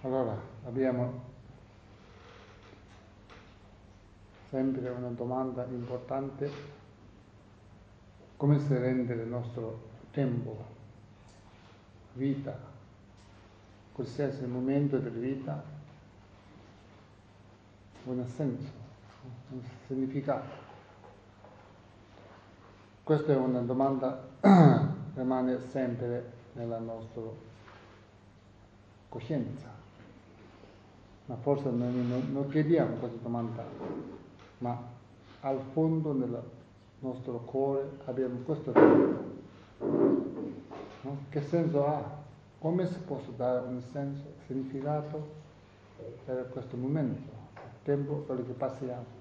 Allora, abbiamo sempre una domanda importante: come si rende il nostro tempo, vita, qualsiasi momento della vita, un senso, un significato? Questa è una domanda che rimane sempre nella nostra coscienza, ma forse non chiediamo questa domanda, ma al fondo nel nostro cuore abbiamo questa domanda, no? Che senso ha? Come si può dare un senso, significato per questo momento, il tempo, quello che passiamo?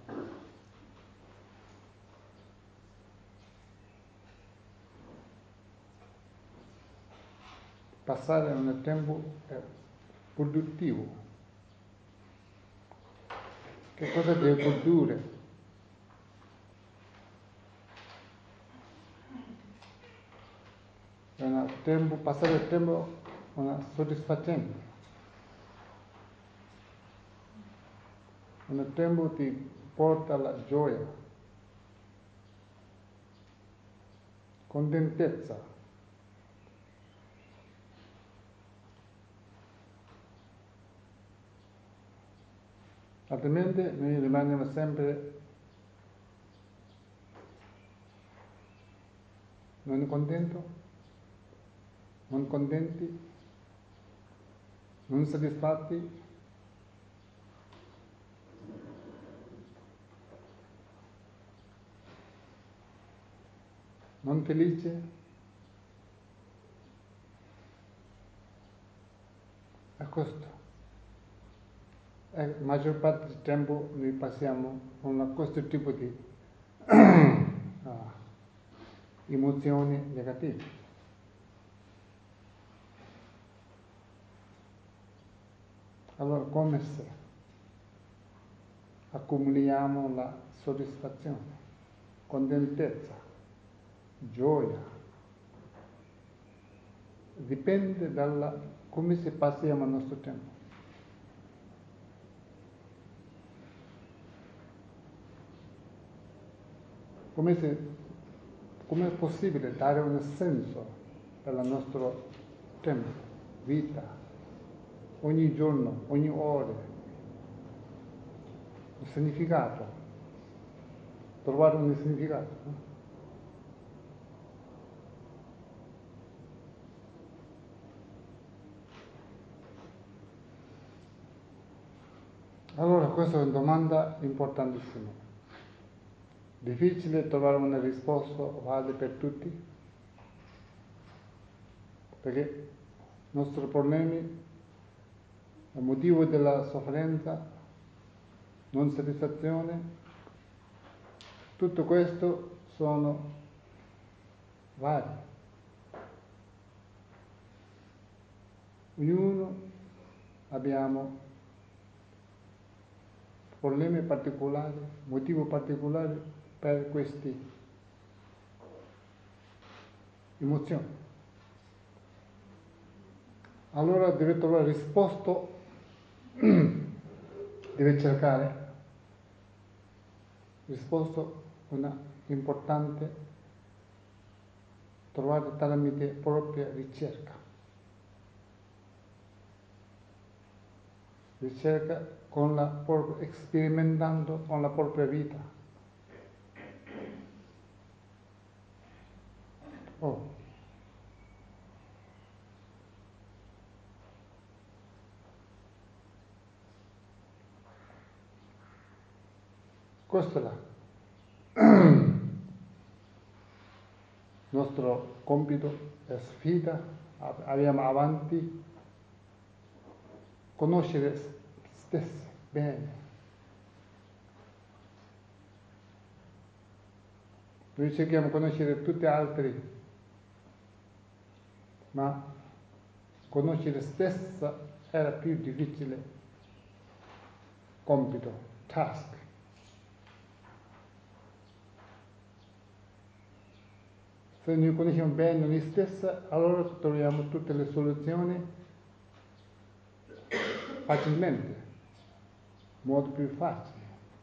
Passare un tempo è produttivo. Che cosa deve produrre? Passare il tempo è una soddisfazione. Un tempo ti porta alla gioia, contentezza. Altrimenti noi rimaniamo sempre non contenti, non soddisfatti, non felici. È questo. La maggior parte del tempo noi passiamo con questo tipo di emozioni negative. Allora come se accumuliamo la soddisfazione, contentezza, gioia? Dipende dalla come si passiamo il nostro tempo. Come è possibile dare un senso per il nostro tempo, vita, ogni giorno, ogni ora, un significato, trovare un significato, no? Allora questa è una domanda importantissima. Difficile trovare una risposta valida per tutti, perché i nostri problemi, il motivo della sofferenza, non soddisfazione, tutto questo sono vari. Ognuno abbiamo problemi particolari, motivi particolari per queste emozioni. Allora deve trovare risposta, deve cercare risposta, una importante, trovare tramite propria ricerca. Ricerca sperimentando con la propria vita. Questo è il nostro compito, è sfida, abbiamo avanti, conoscere stessi bene. Noi cerchiamo di conoscere tutti gli altri, ma conoscere stessa era più difficile compito, task. Se noi conosciamo bene noi stessi, allora troviamo tutte le soluzioni facilmente, in modo più facile.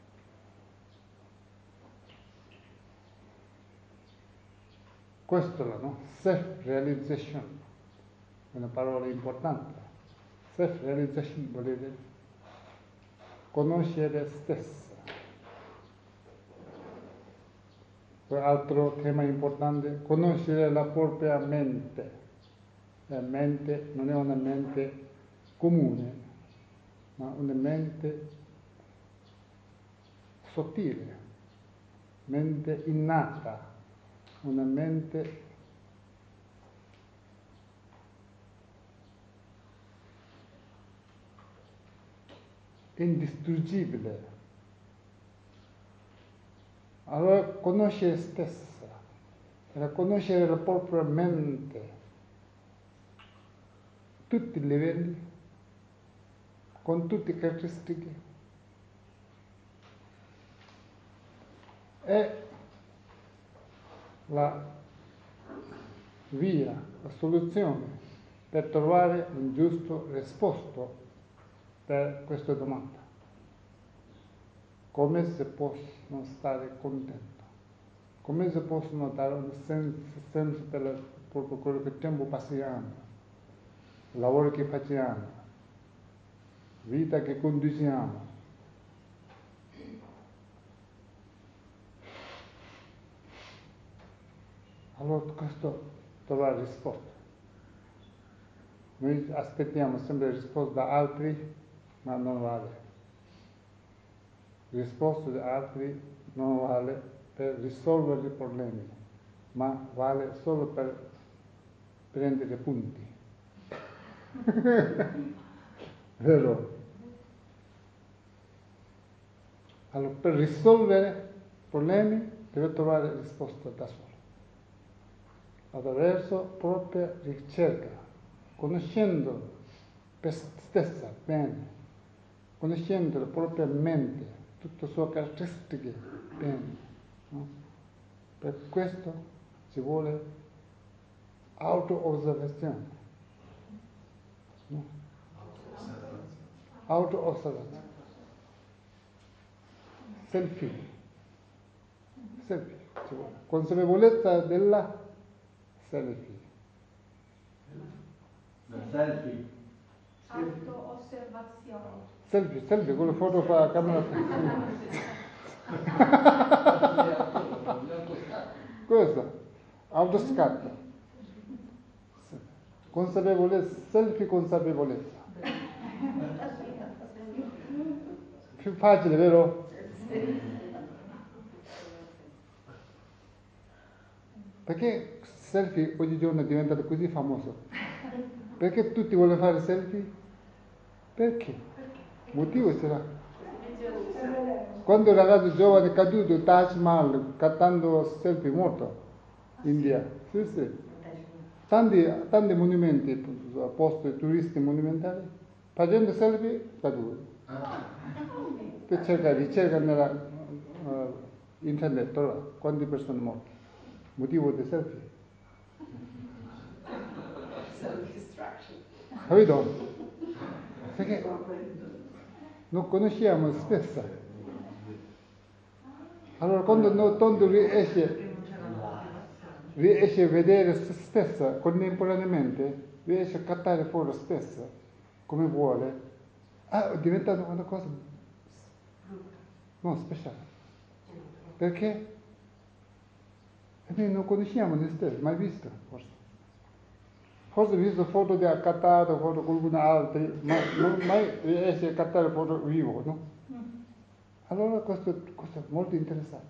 Questo è la self-realization, è una parola importante. Self-realization vuol dire conoscere stessa. Poi altro tema importante, conoscere la propria mente. La mente non è una mente comune, ma una mente sottile, mente innata, una mente indistruggibile. Allora conoscere stessa, conoscere la propria mente, tutti i livelli, con tutte le caratteristiche, è la via, la soluzione per trovare un giusto risposto per questa domanda. Come si possono stare contento? Come si possono dare un senso per proprio quello che stiamo passando, il lavoro che facciamo, vita che conduciamo. Allora questo trovare risposta. Noi aspettiamo sempre risposte da altri, ma non vale. Risposte da altri non vale per risolvere i problemi, ma vale solo per prendere punti. Vero? Allora, per risolvere problemi deve trovare risposta da solo, attraverso propria ricerca, conoscendo per se stessa bene, conoscendo la propria mente, tutte le sue caratteristiche bene. No? Per questo ci vuole auto-osservazione. No? Auto-osservazione. Selfie. Selfie. Consapevolezza della selfie. La selfie. Auto-osservazione. Selfie, quello foto fa la camera. Questo, autoscatto. Consapevolezza, selfie consapevolezza. Più facile, vero? Perché selfie oggigiorno è diventato così famoso? Perché tutti vogliono fare selfie? Perché? Motivo c'era. Quando un ragazzo giovane è caduto, Taj Mahal, cantando selfie morto, in India. Sì, sì. Tanti monumenti, posti turisti monumentali, facendo selfie, caduto. Per ricerca nella internet, trova quante persone morte. Motivo di selfie. Self-destruction. Capito? Perché non conosciamo se stessa. Allora quando riesce a vedere se stessa contemporaneamente, riesce a cattare fuori se stessa come vuole, è diventata una cosa non speciale. Perché? E noi non conosciamo noi stessi, mai visto forse. Forse ho visto foto di accattato, foto con qualcun altro, ma non mai riesce a cattare foto vivo, no? Allora questo è molto interessante.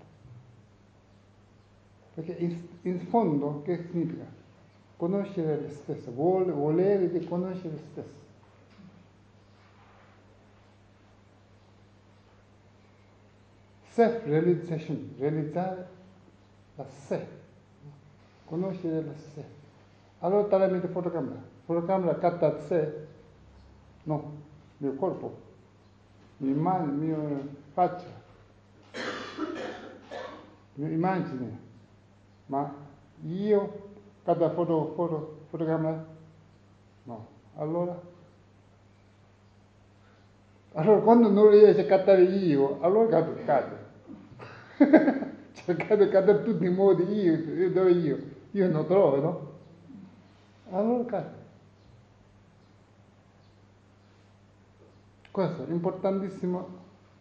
Perché in fondo che significa? Conoscere le stesse, volere di conoscere le stesse. Self-realization, realizzare la sé, conoscere la sé. Allora tramite fotocamera catta sé, no, il mio corpo, mia faccia, mia immagine, ma io catta fotocamera, no. Allora Allora quando non riesce a cattare io, allora cade. Cioè cade tutti i modi, io dove io? Io non trovo, no? Allora cade. Questo è importantissimo.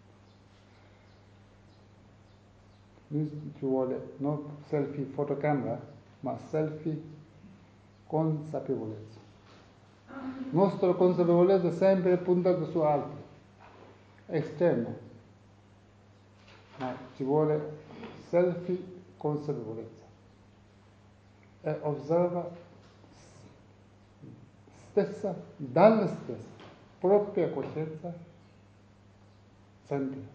Ci vuole non selfie fotocamera, ma selfie consapevolezza. Nostra consapevolezza è sempre puntata su altro, esterno, ma ci vuole selfie consapevolezza. E osserva stessa, dalla stessa, propria coscienza, sentire.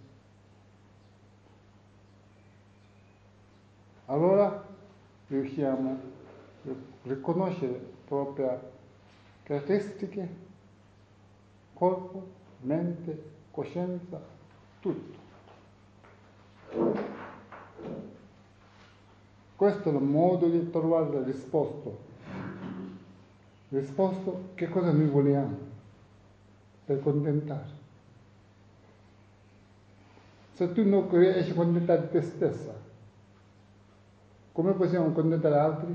Allora riusciamo a riconoscere proprie caratteristiche, corpo, mente, coscienza, tutto. Questo è il modo di trovare la risposta. Risposta che cosa noi vogliamo per contentare. Se tu non riesci a contentare te stessa, come possiamo contentare altri?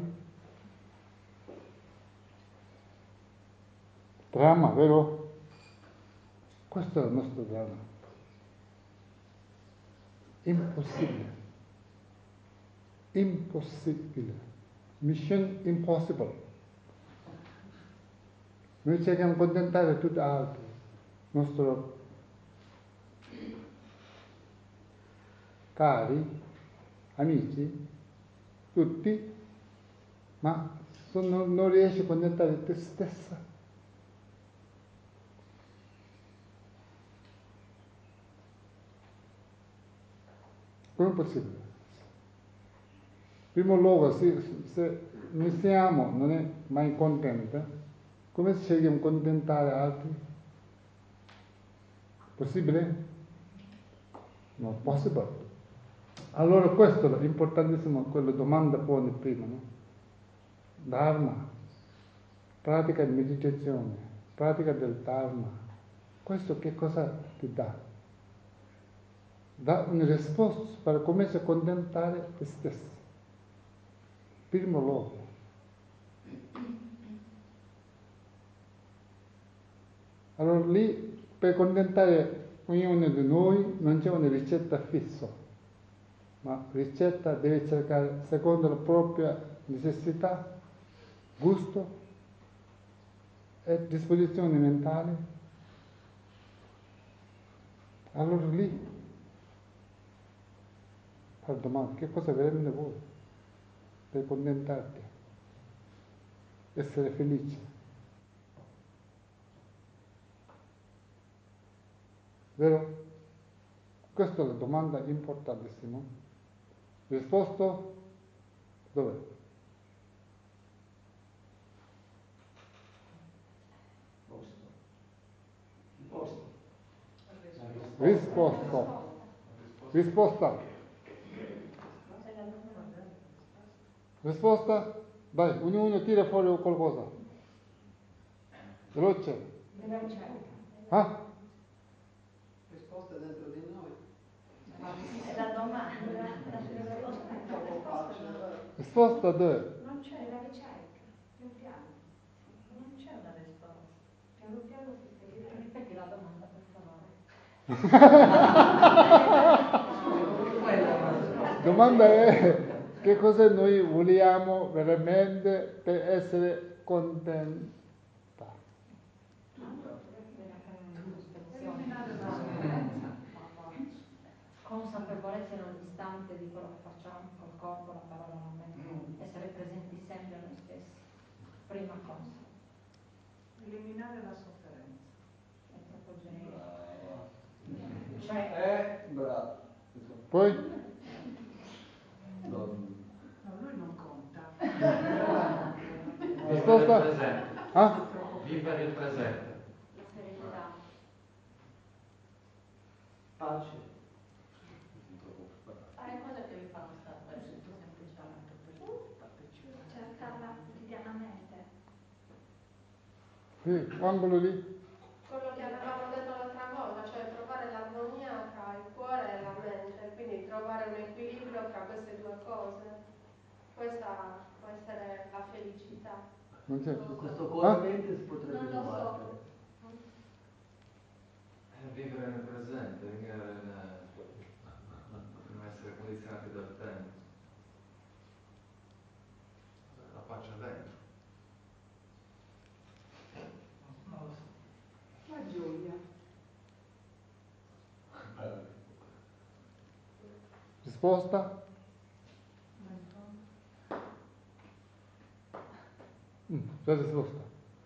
Dramma, vero? Questo è il nostro dramma. Impossibile. Impossibile. Mission impossible. Noi cerchiamo di contentare tutti altri, nostri cari, amici, tutti, ma se non riesci a contentare te stessa, come è possibile? In primo luogo, se noi siamo, non è mai contenta, come cerchiamo di contentare altri? Possibile? Non possibile. Allora questo è importantissimo, quella domanda pone prima, no? Dharma, pratica di meditazione, pratica del Dharma. Questo che cosa ti dà? Dà una risposta per cominciare a contentare te stesso. Primo luogo. Allora lì, per contentare ognuno di noi, non c'è una ricetta fissa, ma ricetta deve cercare secondo la propria necessità, gusto e disposizione mentale. Allora lì, fare domanda, che cosa veramente vuoi per contentarti, essere felice? Vero? Questa è la domanda importantissima. Risposta? Dov'è? Risposta. Risposta. Risposta? Dai, ognuno tira fuori qualcosa. Veloce. Nella ricerca. Ah? Risposta dentro di noi. È la domanda. La risposta è Troppo facile. Risposta dove? non c'è nella ricerca, pian piano. Non c'è una risposta. Piano piano si scoprirà. Ripeti la domanda, per favore. Domanda è che cosa noi vogliamo veramente per essere contenti? Eliminare la sofferenza. Consapevolezza in ogni istante di quello che facciamo col corpo, la parola, la mente. Essere presenti sempre a noi stessi. Prima cosa. Eliminare la sofferenza. È troppo generico. Brava. Cioè, Bravo. Poi? No, lui non conta. Risposta? Vivere il presente. Ah? Vivere il presente. la serenità. Pace. Fare cose che vi fanno stare bene, semplicemente. Cioè farla quotidianamente. Sì, angolo lì. Quello che avevamo detto l'altra volta, cioè Questa può essere la felicità. Non c'è. Questo coramente si potrebbe Non lo so. sbattere. Vivere nel presente, non essere condizionati dal tempo. La pace dentro. Non lo so. La gioia. Risposta? Già risposta.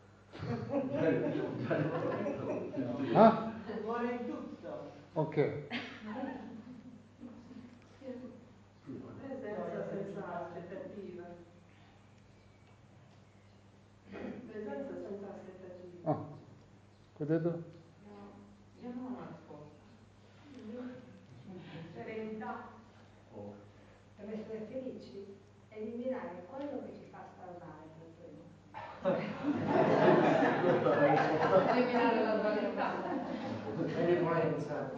Ah? Vuole tutto. Ok. Presenza senza aspettativa. Presenza senza aspettativa. Ah. Vedete? Io non ho una risposta. Serenità. Per essere felici, eliminare quello che ci fa star male per primo. Eliminare la dualità. Benevolenza.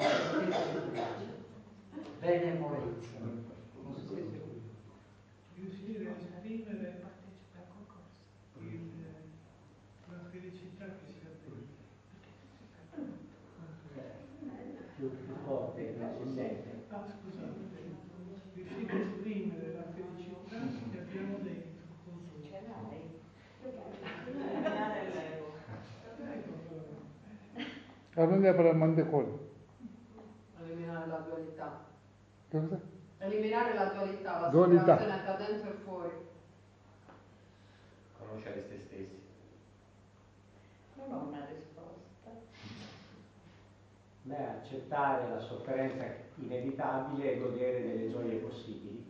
Benevolenza. Non so se Riuscire a esprimere la felicità che si ha dentro. più forte, si sente. Scusate, riuscire a esprimere la felicità che abbiamo dentro con noi. Ce l'hai? Eliminare l'ego. Allora per il mandecolle. Eliminare la dualità. Che cos'è? Eliminare la dualità, la Dualità. separazione tra dentro e fuori. Conoscere se stessi. Non ho una risposta. Beh, accettare la sofferenza inevitabile e godere delle gioie possibili.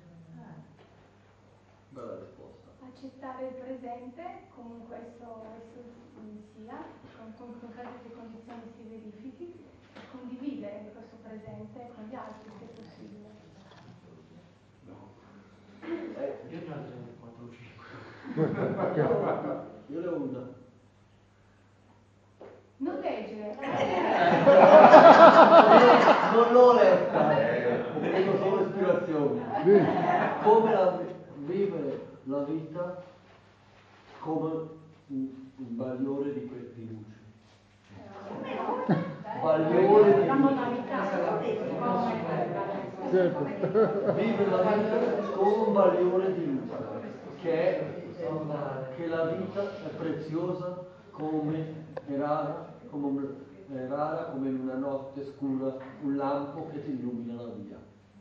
Bella risposta. Accettare il presente, comunque esso sia, con qualsiasi condizione si verifichi, e condividere questo presente con gli altri se possibile. Io già ne ho 4 o 5. Io ne ho una. Non leggere. Non l'ho letta, ho preso solo ispirazioni. Come vivere la vita come un bagliore di luce. Bagliore di La luce. modalità. Certo. Vivere la vita come un bagliore di luce, che la vita è preziosa è rara come in una notte scura un lampo che ti illumina la via.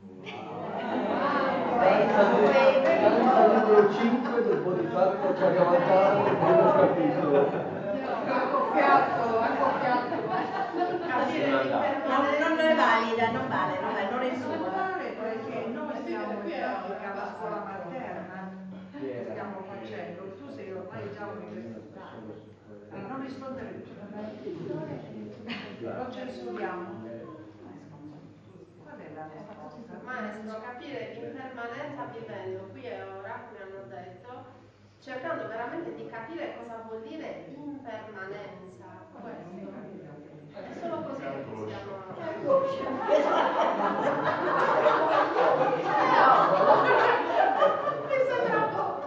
Canza numero 5 del Bodhisattva Charyavatara del primo capitolo. Accoppiato. Capire l'impermanenza. Non è valida, non vale, non risulta. Vale perché noi siamo in pratica alla scuola materna, stiamo facendo, tu sei ormai già universitario. Non rispondere più. Lo censuriamo. Qual è la risposta? Maestro, capire l'impermanenza vivendo qui e ora, come hanno detto, cercando veramente di capire cosa vuol dire impermanenza. Questo. È solo così che possiamo. Mi sembra poco.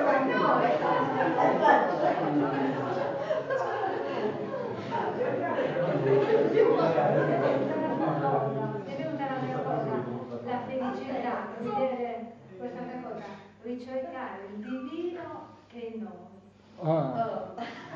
Mi è venuta un'altra cosa, la felicità, vedere quest'altra cosa, ricercare il divino che è in noi. Ah.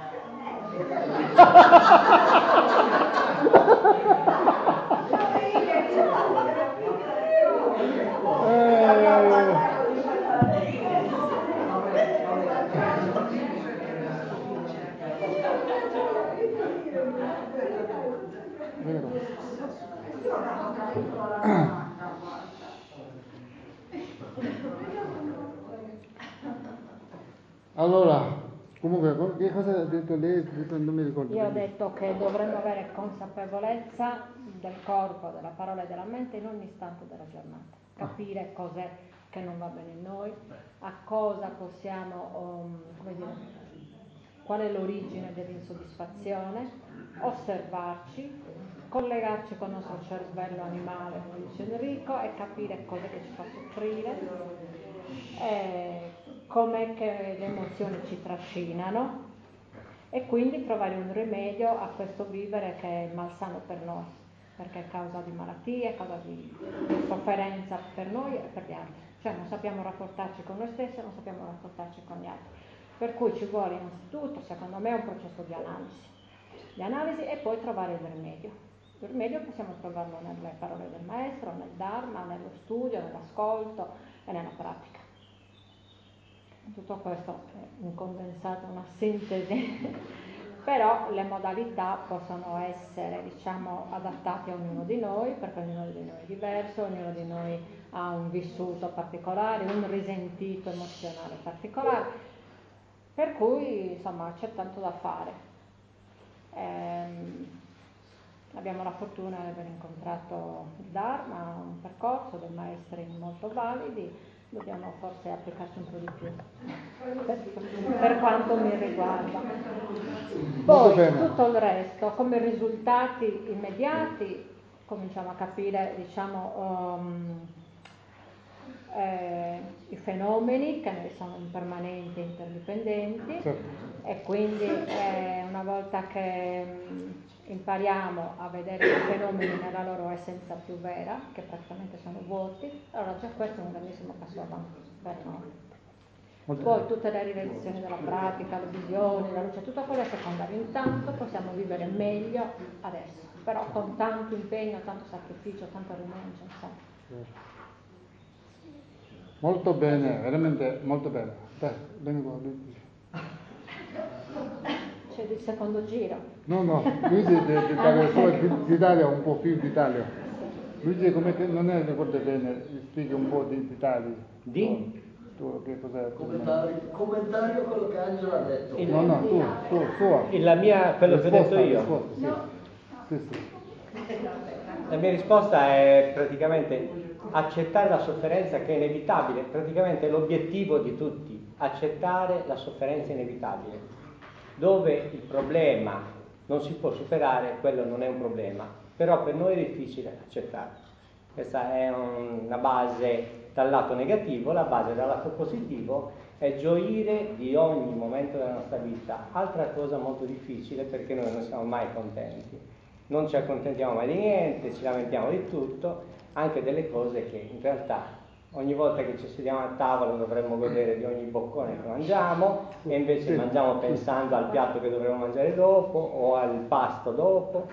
Allora, comunque, che cosa ha detto lei? Non mi ricordo. Io ho detto che dovremmo avere consapevolezza del corpo, della parola e della mente in ogni istante della giornata. Capire cos'è che non va bene in noi, a cosa possiamo, qual è l'origine dell'insoddisfazione, osservarci, collegarci con il nostro cervello animale, come dice Enrico, e capire cos'è che ci fa soffrire, come che le emozioni ci trascinano, e quindi trovare un rimedio a questo vivere che è malsano per noi, perché è causa di malattie, è causa di sofferenza per noi e per gli altri. Cioè non sappiamo rapportarci con noi stessi, non sappiamo rapportarci con gli altri. Per cui ci vuole innanzitutto, secondo me, un processo di analisi e poi trovare il rimedio. Il rimedio possiamo trovarlo nelle parole del maestro, nel Dharma, nello studio, nell'ascolto e nella pratica. Tutto questo è un condensato, una sintesi, però le modalità possono essere, diciamo, adattate a ognuno di noi, perché ognuno di noi è diverso, ognuno di noi ha un vissuto particolare, un risentito emozionale particolare, per cui insomma c'è tanto da fare. Abbiamo la fortuna di aver incontrato il Dharma, un percorso dei maestri molto validi. Dobbiamo forse applicarci un po' di più, per quanto mi riguarda. Poi tutto il resto, come risultati immediati, cominciamo a capire, diciamo, i fenomeni che sono impermanenti e interdipendenti, e quindi una volta che impariamo a vedere i fenomeni nella loro essenza più vera, che praticamente sono vuoti, allora già questo è un grandissimo passo avanti per noi. Poi tutte le rivelazioni della pratica, le visioni, la luce, tutto quello è secondario. Intanto possiamo vivere meglio adesso, però con tanto impegno, tanto sacrificio, tanta rinuncia, insomma. Molto bene, veramente molto bene. Dai, bene qua, lui. C'è il secondo giro. No, lui d'Italia, un po' più d'Italia. Lui dice come che non è, ricorda bene, spieghi un po' di Italia. Tu che cos'è? Commentario a quello che Angela ha detto. Quello che ho detto io. Sì. La mia risposta è praticamente accettare la sofferenza che è inevitabile, praticamente è l'obiettivo di tutti, accettare la sofferenza inevitabile. Dove il problema non si può superare, quello non è un problema, però per noi è difficile accettarlo. Questa è una base dal lato negativo, la base dal lato positivo è gioire di ogni momento della nostra vita. Altra cosa molto difficile, perché noi non siamo mai contenti, non ci accontentiamo mai di niente, ci lamentiamo di tutto, anche delle cose che in realtà ogni volta che ci sediamo a tavola dovremmo godere di ogni boccone che mangiamo, e invece mangiamo pensando al piatto che dovremo mangiare dopo o al pasto dopo.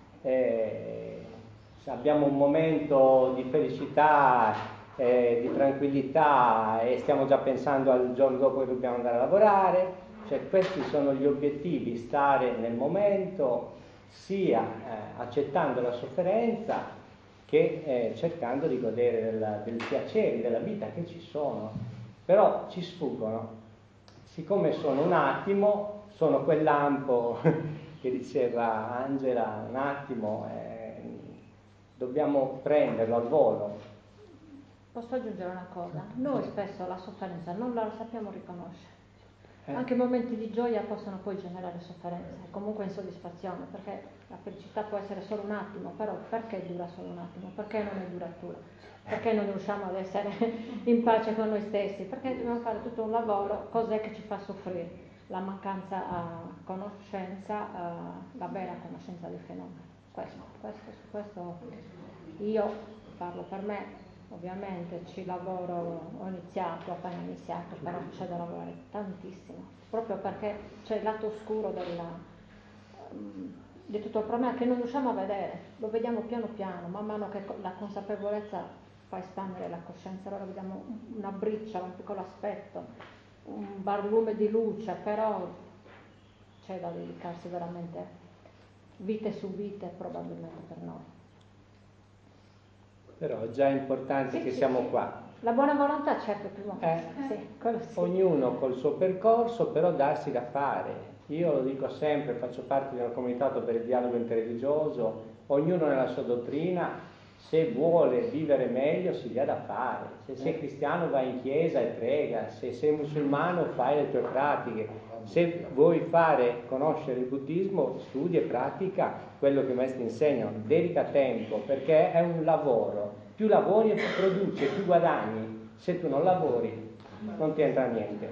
Abbiamo un momento di felicità, di tranquillità, e stiamo già pensando al giorno dopo che dobbiamo andare a lavorare. Cioè, questi sono gli obiettivi: stare nel momento, sia accettando la sofferenza che cercando di godere dei piaceri della vita che ci sono, però ci sfuggono. Siccome sono un attimo, sono quel lampo che diceva Angela, un attimo, dobbiamo prenderlo al volo. Posso aggiungere una cosa? Noi spesso la sofferenza non la sappiamo riconoscere. Anche i momenti di gioia possono poi generare sofferenza e comunque insoddisfazione, perché la felicità può essere solo un attimo, però perché dura solo un attimo? Perché non è duratura? Perché non riusciamo ad essere in pace con noi stessi? Perché dobbiamo fare tutto un lavoro. Cos'è che ci fa soffrire? La mancanza di conoscenza, la vera conoscenza del fenomeno. Questo io parlo per me. Ovviamente ci lavoro, ho appena iniziato, però c'è da lavorare tantissimo, proprio perché c'è il lato oscuro di tutto il problema che non riusciamo a vedere, lo vediamo piano piano, man mano che la consapevolezza fa espandere la coscienza, allora vediamo una briciola, un piccolo aspetto, un barlume di luce, però c'è da dedicarsi veramente vite su vite probabilmente per noi. Però è già importante che siamo qua. La buona volontà, certo, prima quello sì. Ognuno col suo percorso, però darsi da fare. Io lo dico sempre, faccio parte di un comitato per il dialogo interreligioso, ognuno nella sua dottrina. Se vuole vivere meglio si dia da fare. Se sei cristiano vai in chiesa e prega, se sei musulmano fai le tue pratiche, se vuoi conoscere il buddismo studia e pratica quello che i maestri insegnano, dedica tempo, perché è un lavoro. Più lavori e più produci, più guadagni. Se tu non lavori non ti entra niente.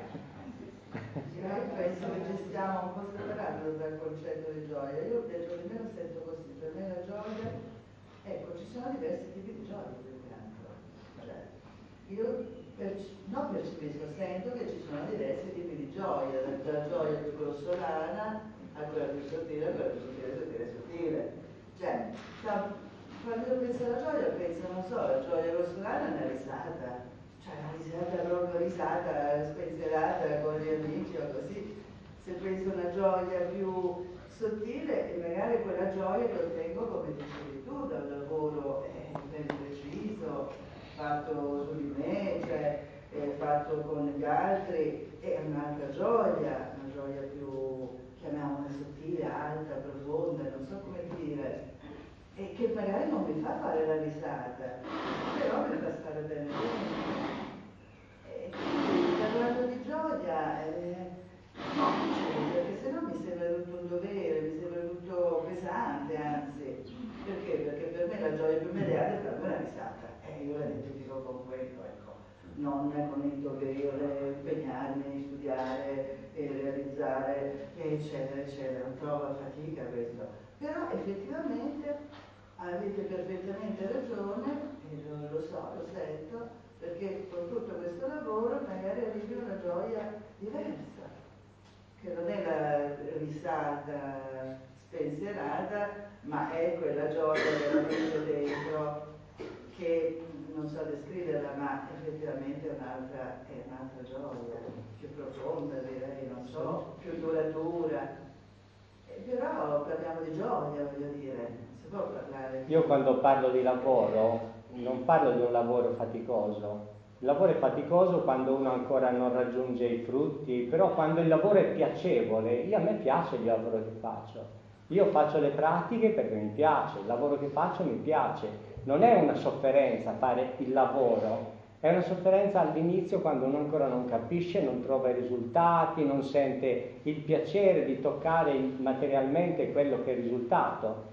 Io penso che ci stiamo un po' separando dal concetto di gioia. Io per me lo sento così, per me la gioia, ecco, ci sono diversi tipi di gioia più che altro. Cioè, io non percepisco, sento che ci sono diversi tipi di gioia, dalla gioia più grossolana a quella più sottile, a quella più sottile. Cioè, quando io penso alla gioia, penso, non so, la gioia grossolana è una risata. Cioè una risata proprio risata, spensierata con gli amici o così. Se penso a una gioia più sottile, è magari quella gioia che ottengo, come dicevi tu, da un lavoro ben preciso, fatto su di me, cioè fatto con gli altri, è un'altra gioia, una gioia più, chiamiamola sottile, alta, profonda, non so come dire, e che magari non mi fa fare la risata, però mi fa stare bene dentro. E quindi parlando di gioia, perché se no mi sembra tutto un dovere, mi sembra tutto pesante, anzi. Perché? Perché per me la gioia più immediata è farmi una risata, e io la identifico con quello, ecco. Non con il dovere, impegnarmi, studiare, realizzare, eccetera, eccetera. Non trovo fatica questo. Però effettivamente avete perfettamente ragione, e lo so, lo sento, perché con tutto questo lavoro magari arrivi a una gioia diversa, che non è la risata spensierata, ma è quella gioia veramente dentro, che non so descriverla, ma effettivamente è un'altra gioia, più profonda direi, non so, più duratura. Però parliamo di gioia, voglio dire, si può parlare. Io quando parlo di lavoro, non parlo di un lavoro faticoso. Il lavoro è faticoso quando uno ancora non raggiunge i frutti, però quando il lavoro è piacevole, a me piace il lavoro che faccio. Io faccio le pratiche perché mi piace, il lavoro che faccio mi piace. Non è una sofferenza fare il lavoro, è una sofferenza all'inizio quando uno ancora non capisce, non trova i risultati, non sente il piacere di toccare materialmente quello che è il risultato.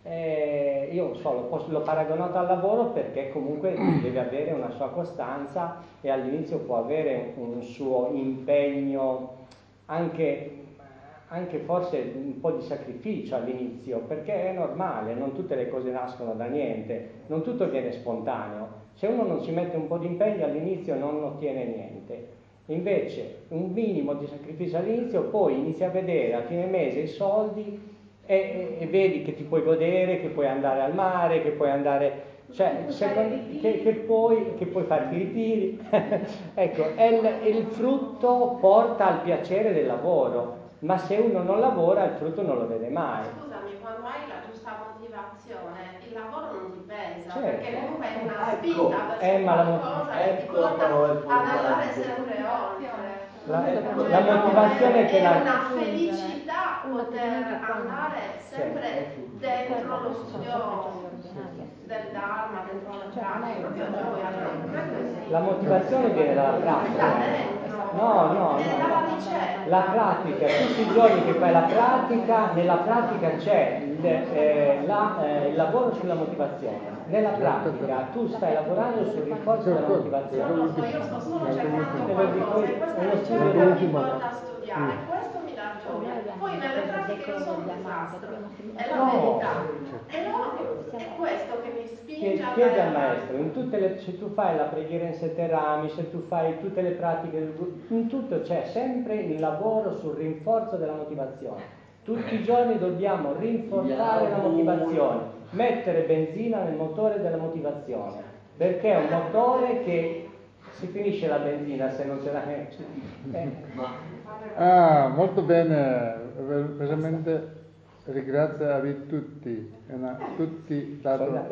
Io l'ho paragonato al lavoro perché comunque deve avere una sua costanza e all'inizio può avere un suo impegno, anche forse un po' di sacrificio all'inizio, perché è normale, non tutte le cose nascono da niente, non tutto viene spontaneo. Se uno non ci mette un po' di impegno all'inizio non ottiene niente. Invece un minimo di sacrificio all'inizio, poi inizi a vedere a fine mese i soldi e vedi che ti puoi godere, che puoi andare al mare, che puoi andare, cioè che puoi farti i ritiri. Ecco, il frutto porta al piacere del lavoro, ma se uno non lavora il frutto non lo vede mai. Scusami, quando hai la giusta motivazione il lavoro non ti pesa, certo. Perché comunque è una spinta verso qualcosa che ti porta ad andare sempre oltre. La motivazione che è una felicità poter andare sempre dentro lo studio del Dharma, dentro le pratiche, proprio gioia, la motivazione viene dalla pratica. Da dentro. No. Dalla ricerca. La pratica, tutti i giorni che fai la pratica, nella pratica c'è il lavoro sulla motivazione. Nella pratica tu stai lavorando sul rinforzo della motivazione. Non lo so, io sto solo cercando qualcosa e questa ricerca mi porta a studiare, questo mi dà gioia. Poi nelle pratiche io sono un disastro, è la verità. Però è questo che mi spinge a Chiedi andare al avanti. maestro, se tu fai la preghiera in 7 rami, se tu fai tutte le pratiche, in tutto c'è sempre il lavoro sul rinforzo della motivazione. Tutti i giorni dobbiamo rinforzare la motivazione, mettere benzina nel motore della motivazione, perché è un motore che si finisce la benzina se non ce la metti. Molto bene, veramente ringrazio a tutti, tutti dato,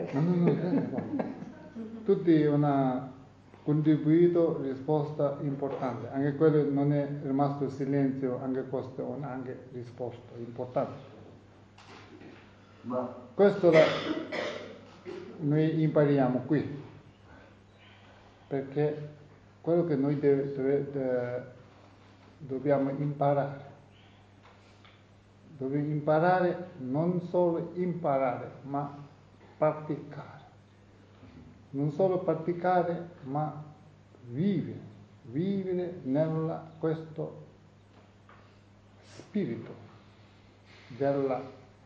tutti una contribuito, risposta importante, anche quello non è rimasto silenzio, anche questo è anche risposta importante. Questo noi impariamo qui, perché quello che noi dobbiamo imparare non solo imparare, ma praticare. Non solo praticare, ma vivere vivere nella questo spirito della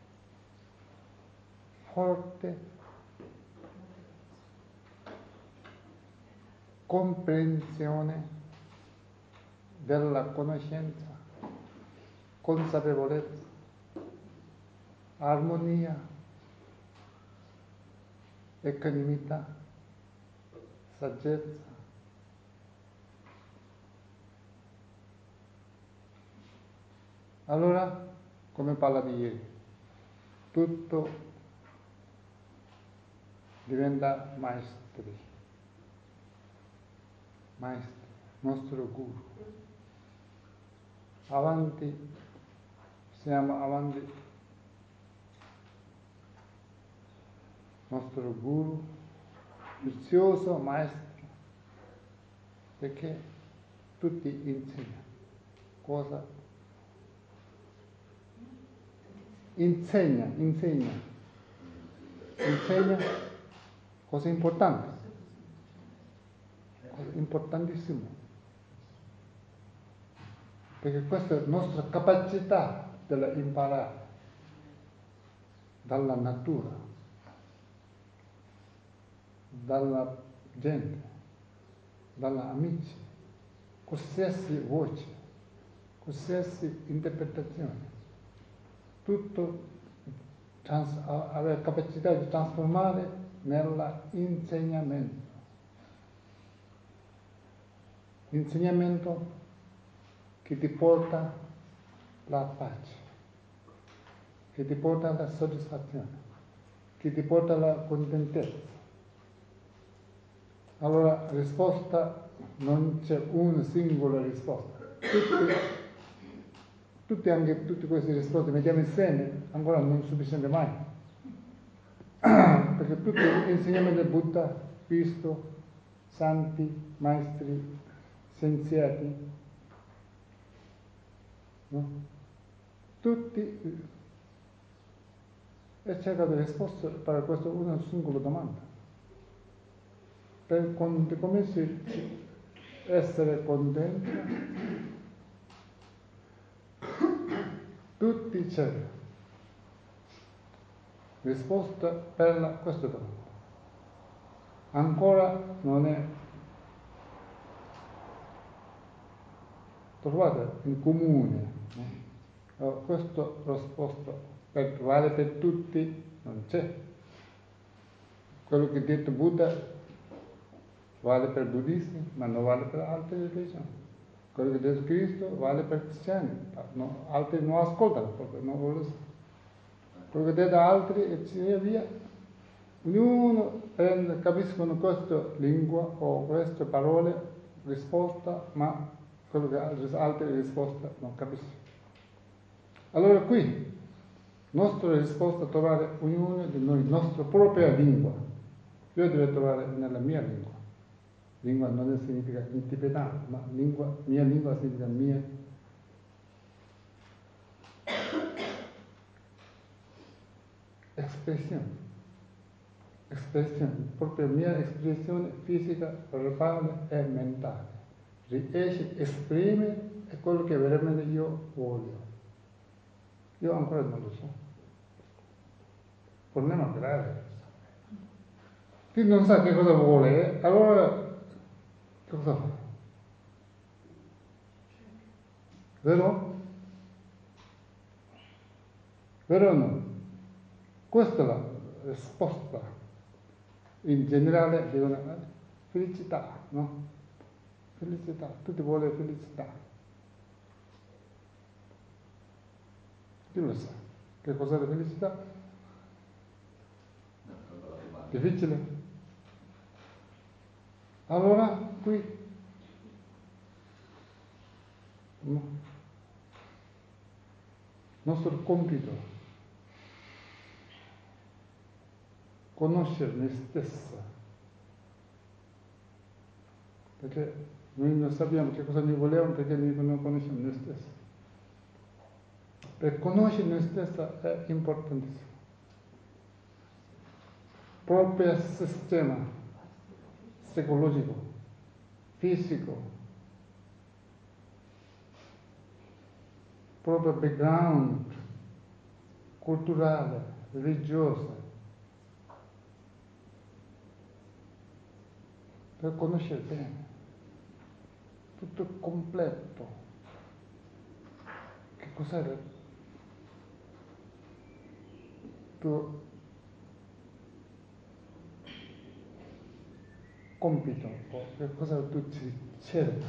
forte comprensione della conoscenza, consapevolezza, armonia, equanimità, saggezza. Allora, come parla di ieri, tutto diventa maestri, nostro guru. Avanti, siamo avanti, nostro guru, prezioso maestro, perché tutti insegna cosa insegna cosa importante, cosa importantissimo, perché questa è la nostra capacità di imparare dalla natura, dalla gente, dalla amici, qualsiasi voce, qualsiasi interpretazione. Tutto avere capacità di trasformare nell'insegnamento. L'insegnamento che ti porta la pace, che ti porta la soddisfazione, che ti porta la contentezza. Allora, risposta, non c'è una singola risposta. Tutte queste risposte mettiamo insieme, ancora non è sufficiente mai. Perché tutti gli insegnamenti del Buddha, Cristo, santi, maestri, scienziati, no? Tutti e cercano risposte per questa una singola domanda. Per come essere contenti, tutti cercano risposta per questa domanda. Ancora non è trovata in comune, no? Questa risposta vale per tutti, non c'è. Quello che ha detto Buddha vale per buddisti, ma non vale per altre religioni. Quello che ha detto Cristo vale per cristiani, no, altri non ascoltano perché non vogliono. Quello che ha detto altri e via. Ognuno capiscono questa lingua o queste parole, risposta, ma quello che altre risposte non capiscono. Allora qui, nostra risposta è trovare ognuno di noi, nostra propria lingua. Io devo trovare nella mia lingua. Lingua non significa in tibetano, ma mia lingua significa mia. Espressione, proprio mia espressione fisica, verbale e mentale. Riesce a esprimere quello che veramente io voglio. Io ancora non lo so. Problema grave. Chi non sa che cosa vuole, allora che cosa fa? Vero? Vero o no? Questa è la risposta. In generale dicono felicità, no? Felicità, tutti vogliono felicità. Chi lo sa? Che cos'è la felicità? Difficile? Allora, qui no. Nostro compito conoscere noi stessi, perché noi non sappiamo che cosa noi vogliamo perché noi non conosciamo noi stessi. Per conoscere noi stessi è importantissimo. Proprio sistema psicologico, fisico, proprio background culturale, religioso, per conoscere bene, tutto completo. Che cos'è il tuo compito, o che cosa tu ci cerchi,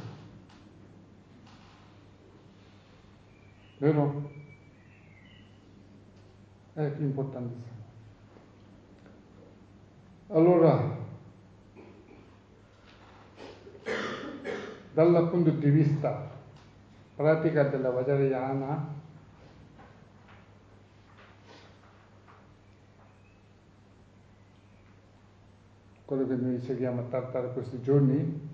vero? È importantissimo. Allora, dal punto di vista pratica della Vajrayana, quello che noi seguiamo a trattare questi giorni,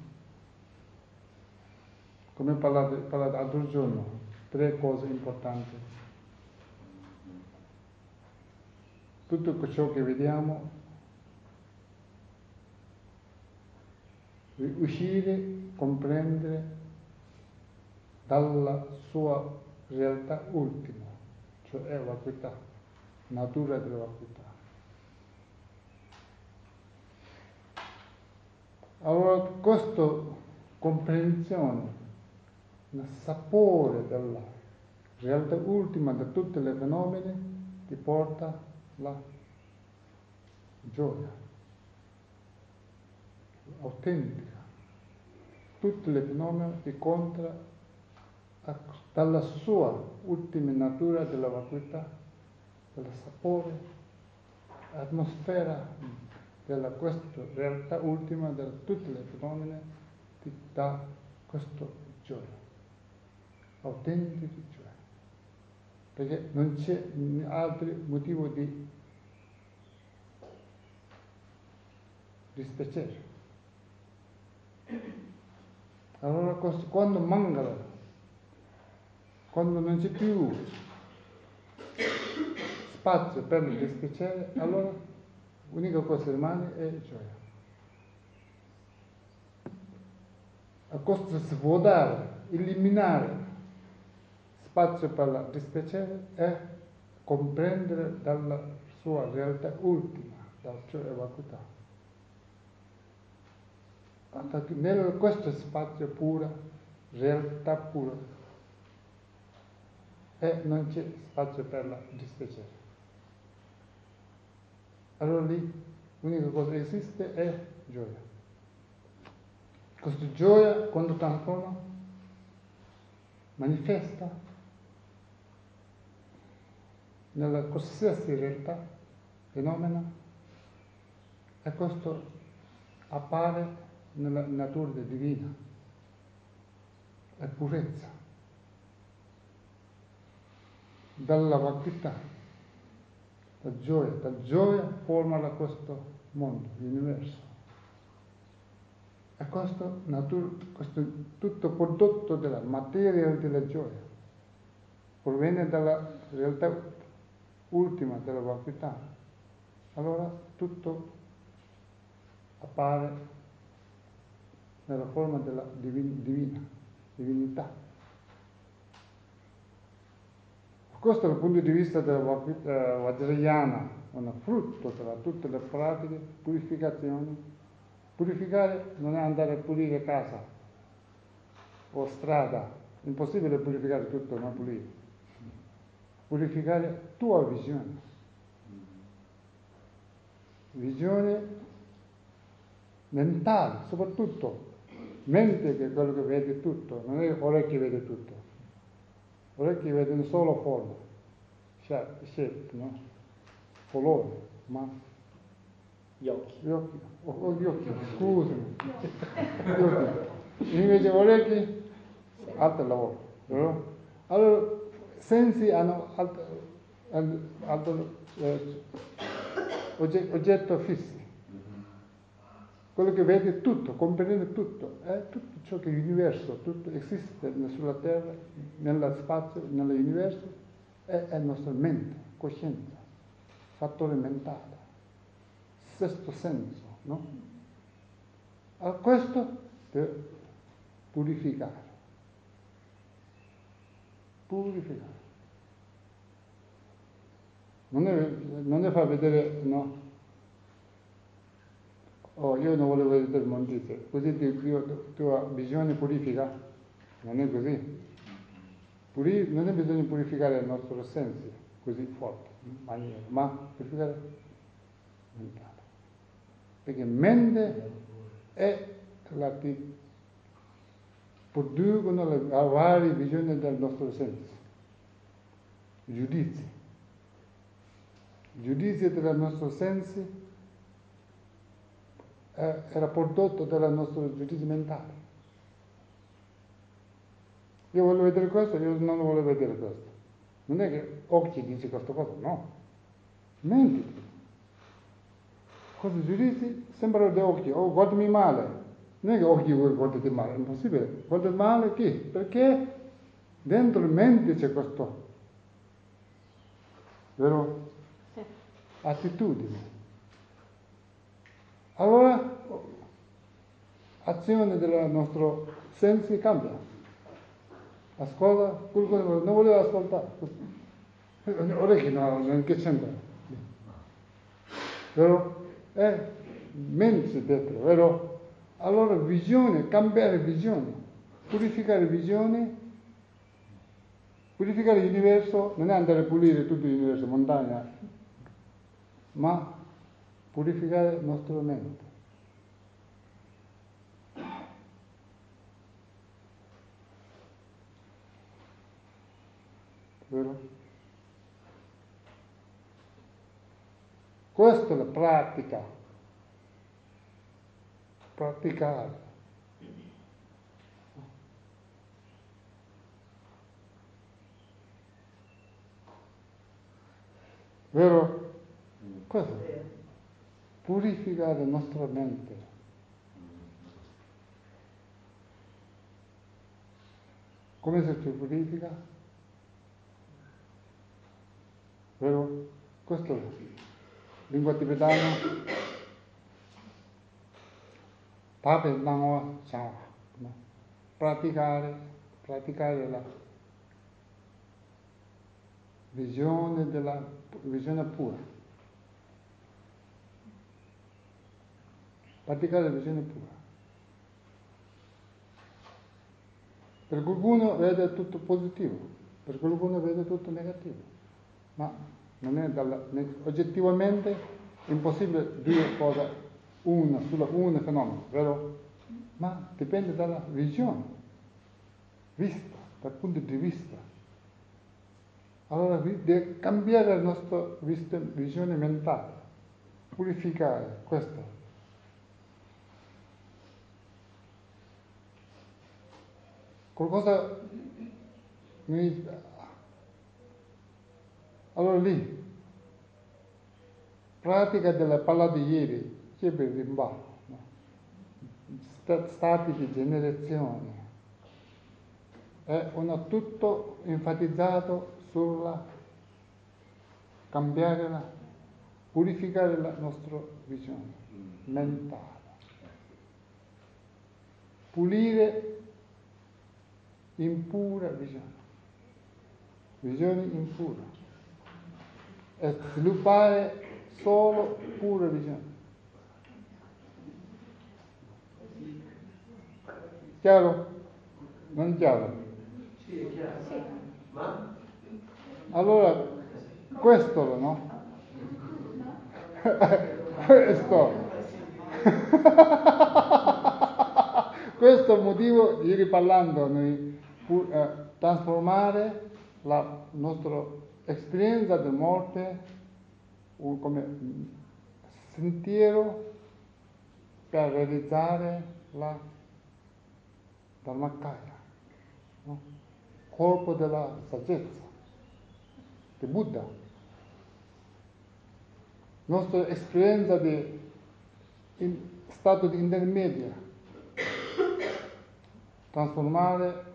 come parlate l'altro giorno, 3 cose importanti. Tutto ciò che vediamo, riuscire a comprendere dalla sua realtà ultima, cioè vacuità, natura della vacuità. Allora, questa comprensione, il sapore della realtà ultima di tutti i fenomeni, ti porta la gioia autentica. Tutti i fenomeni ti incontrano dalla sua ultima natura della vacuità, del sapore, atmosfera della questa realtà ultima di tutti i fenomeni ti dà questa gioia, autentica gioia, perché non c'è altro motivo di dispiacere. Allora quando manca, quando non c'è più spazio per il dispiacere, allora l'unica cosa che rimane è gioia. A questo svuotare, eliminare spazio per il dispiacere è comprendere dalla sua realtà ultima, cioè vacuità. Nel questo spazio puro, realtà pura, e non c'è spazio per la dispiacere. Allora lì l'unica cosa che esiste è gioia. Questa gioia, quando trasforma, manifesta nella qualsiasi realtà, fenomeno, e questo appare nella natura divina, è purezza, dalla vacuità, la gioia forma questo mondo, l'universo. E questo è tutto prodotto della materia della gioia, proviene dalla realtà ultima della vacuità. Allora tutto appare nella forma della divinità. Questo dal punto di vista della Vajrayana, un frutto tra tutte le pratiche, purificazioni. Purificare non è andare a pulire casa o strada, impossibile purificare tutto, ma pulire. Purificare tua visione mentale, soprattutto. Mente che è quello che vede tutto, non è che orecchie vede tutto. Orecchie vedono solo forma, shape, no? Colore, ma gli occhi, scusami. Gli occhi. Invece orecchie, altro lavoro, vero? Allora, sensi hanno altro oggetto fissi. Quello che vede tutto, comprende tutto, è tutto ciò che è l'universo, tutto esiste sulla Terra, nello spazio, nell'universo, è la nostra mente, coscienza, fattore mentale, sesto senso, no? A questo per purificare. Purificare. Non è far vedere, no? Oh, io non volevo vedere immondizia, così tua visione purifica? Non è così. Non è bisogno purificare i nostri sensi così forte, ma purificare mentale. Perché mente è la che producono le varie visioni del nostro senso. Giudizi dei nostri sensi era prodotto dal nostro giudizio mentale. Io voglio vedere questo, io non voglio vedere questo. Non è che occhi dice questa cosa, no. Mente. Cosa giudizi? Sembrano degli occhi, oh guardami male. Non è che occhi vuoi guardare male, è impossibile. Guardare male chi? Perché dentro mente c'è questo. Vero? Sì. Attitudine. Allora, azione del nostro sensi cambia. Ascolta, qualcuno non voleva ascoltare. Orecchie non che c'entra. Vero? Mente dentro, vero? Allora visione, cambiare visione, purificare visione, purificare l'universo non è andare a pulire tutto l'universo, montagna, ma purificare la nostra mente. Vero? Questa è la pratica. Praticare. Vero? Questo è. Purificare la nostra mente. Come si purifica? Vero? Questo è. Lingua tibetana. Tape nangwa changwa. Praticare la visione pura. Praticare la visione pura. Per qualcuno vede tutto positivo, per qualcuno vede tutto negativo, ma non è oggettivamente impossibile dire cosa sulla un fenomeno, vero? Ma dipende dalla visione, vista, dal punto di vista. Allora deve cambiare la nostra visione mentale, purificare questo. Qualcosa allora lì pratica della palla di ieri, che per rimbalzo, stati di generazione, è tutto enfatizzato sulla cambiare purificare la nostra visione mentale, pulire impura visione impura, e sviluppare solo pura visione. Chiaro? Non chiaro? Sì, è chiaro. Sì. Ma? Allora, questo, no? Questo. Questo è il motivo, ieri parlando, noi trasformare la nostra esperienza di morte come sentiero per realizzare la Dharmakaya, no? Corpo della saggezza, di Buddha. Nostra esperienza di stato di intermedia, trasformare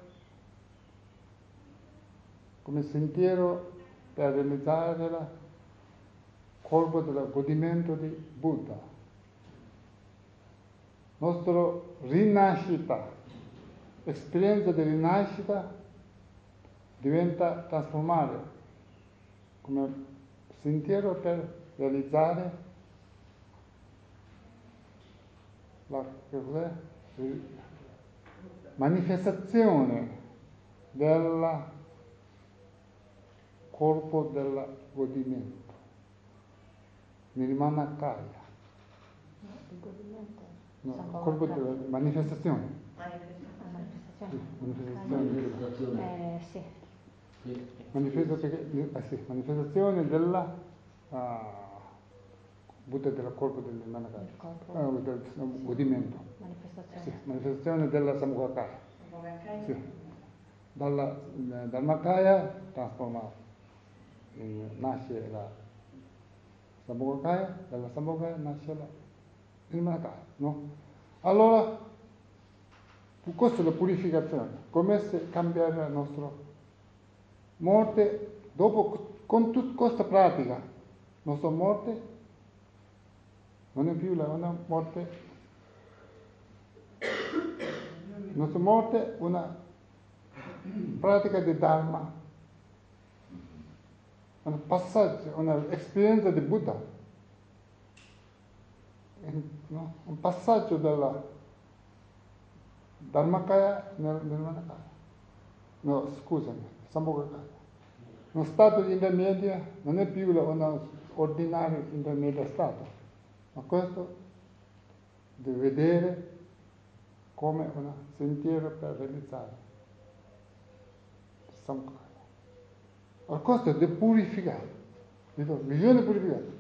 come sentiero per realizzare il corpo del godimento di Buddha. Nostra rinascita, esperienza di rinascita diventa trasformare come sentiero per realizzare la manifestazione del corpo del godimento, nirmanakaya. Il godimento? No, corpo della manifestazione. Manifestazione. Sì. Manifestazione della Buddha del corpo del nirmanakaya. Del godimento. Manifestazione della samukakaya. Dal Makaya trasforma, nasce la Sambhogakaya, dalla Sambhogakaya nasce la Nirmanakaya, no? Allora, questa è la purificazione, come se cambiare la nostra morte, dopo con tutta questa pratica, la nostra morte non è più una morte, la nostra morte è una pratica di Dharma, un passaggio, un'esperienza di Buddha, no? Un passaggio dalla Dharmakaya nel Manakaya. No, scusami, Sambhogakaya. Uno stato intermedio non è più un ordinario intermedio stato, ma questo deve vedere come un sentiero per realizzare Sambhogakaya. Al costo di purificare, visione purificata,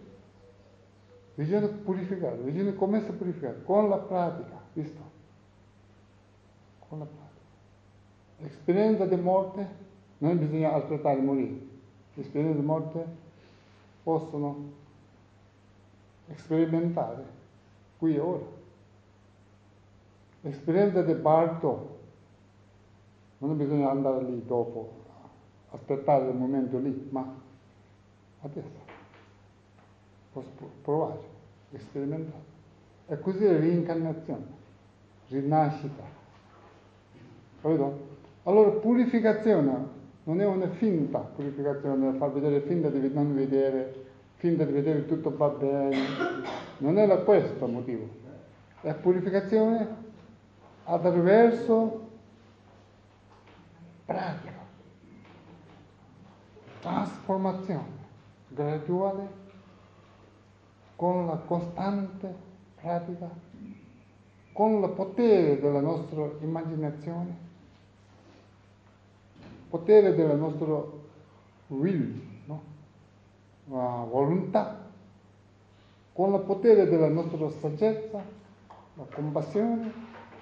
visione come si purificata, con la pratica, visto? Con la pratica. Esperienza di morte, non bisogna aspettare di morire, esperienza di morte possono sperimentare qui e ora. Esperienza di parto, non bisogna andare lì dopo, aspettare il momento lì, ma adesso posso provare, sperimentare. E così è reincarnazione, rinascita. Capito? Allora purificazione non è una finta purificazione, far vedere finta di non vedere, finta di vedere tutto va bene, non è questo il motivo. È purificazione attraverso pratica. Trasformazione graduale con la costante pratica, con il potere della nostra immaginazione, potere della nostra will, no? La volontà, con il potere della nostra saggezza, la compassione.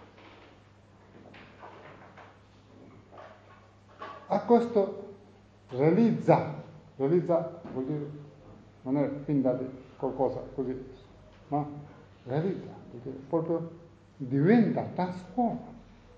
A questo realizza vuol dire non è finta di qualcosa così, ma realizza, vuol dire proprio diventa, trasforma.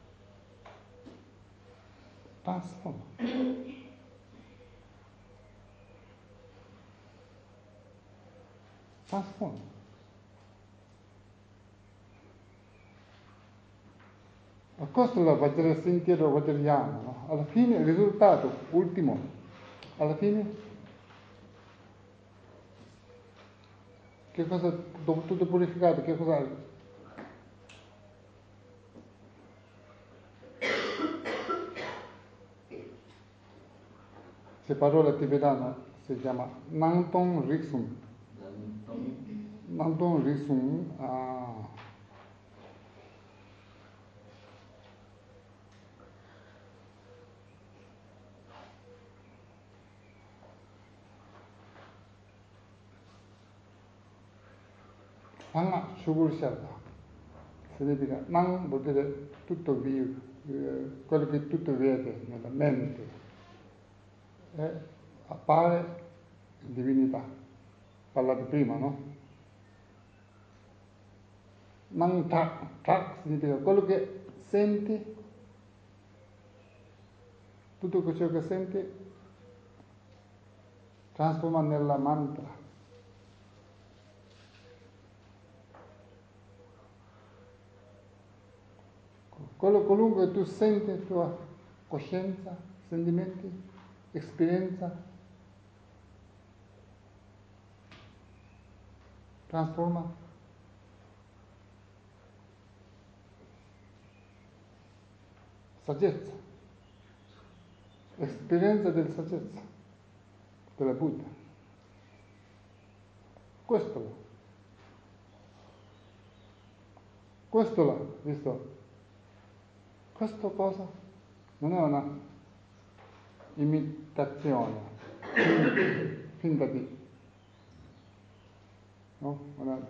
A questo la Vajra sentiero Vajrayana, no? Alla fine il risultato ultimo, alla fine che cosa, dopo tutto purificato, che cosa? Se parola tibetana si chiama Nantong Risum. Nantong Risum, Anna Shugursharda. Significa Nan vuol dire tutto vivo, quello che tutto vede nella mente. E appare in divinità. Parlate prima, no? Nan tak significa quello che senti, tutto ciò che senti trasforma nella mantra. Qualunque tu senti, tua coscienza, sentimenti, esperienza trasforma. Saggezza, esperienza della saggezza, della Buddha. Questo l'ha visto. Questa cosa non è una imitazione, finta di, no? Una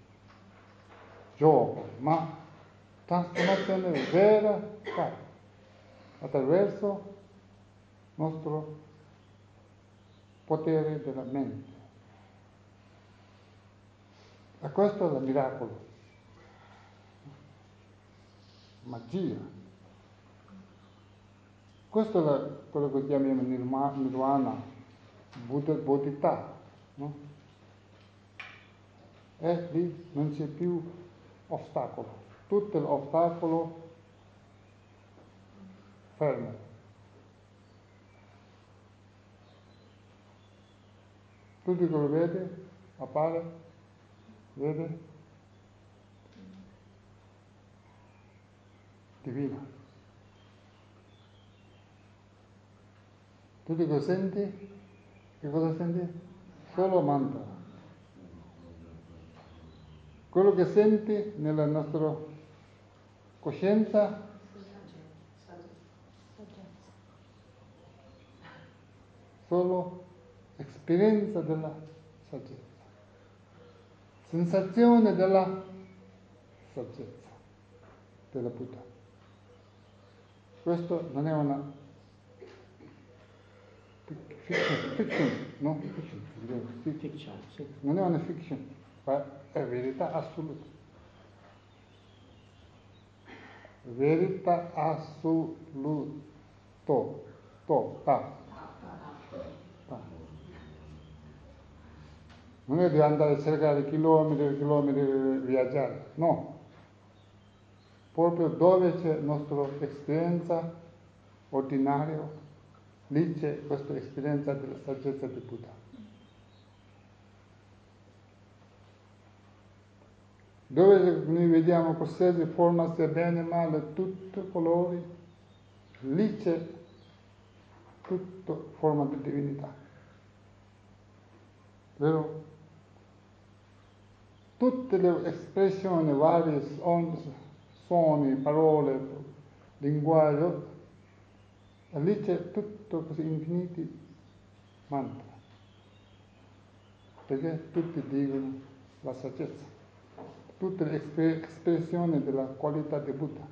gioco, ma trasformazione vera attraverso il nostro potere della mente. E questo è il miracolo, magia. Questo è quello che chiamiamo nirvana, bodhita, no? E lì non c'è più ostacolo, tutto l'ostacolo fermo. Tutto che lo vede, appare, vede, divina. Tutto che senti, che cosa senti? Solo mantra. Quello che senti nella nostra coscienza solo esperienza della saggezza, sensazione della saggezza della Buddha. Questo non è una fiction, no? Fiction, sì. Non è una fiction, ma è verità assoluta. Verità assoluta. Non è di andare a cercare chilometri, viaggiare, no. Proprio dove c'è la nostra esperienza ordinaria, lì c'è questa esperienza della saggezza di Buddha. Dove noi vediamo qualsiasi forma, sia bene o male, tutti i colori, lì c'è tutta forma di divinità. Vero? Tutte le espressioni varie, suoni, parole, linguaggio, e lì c'è tutto così infiniti mantra. Perché tutti dicono la saggezza, tutte le espressioni della qualità di Buddha.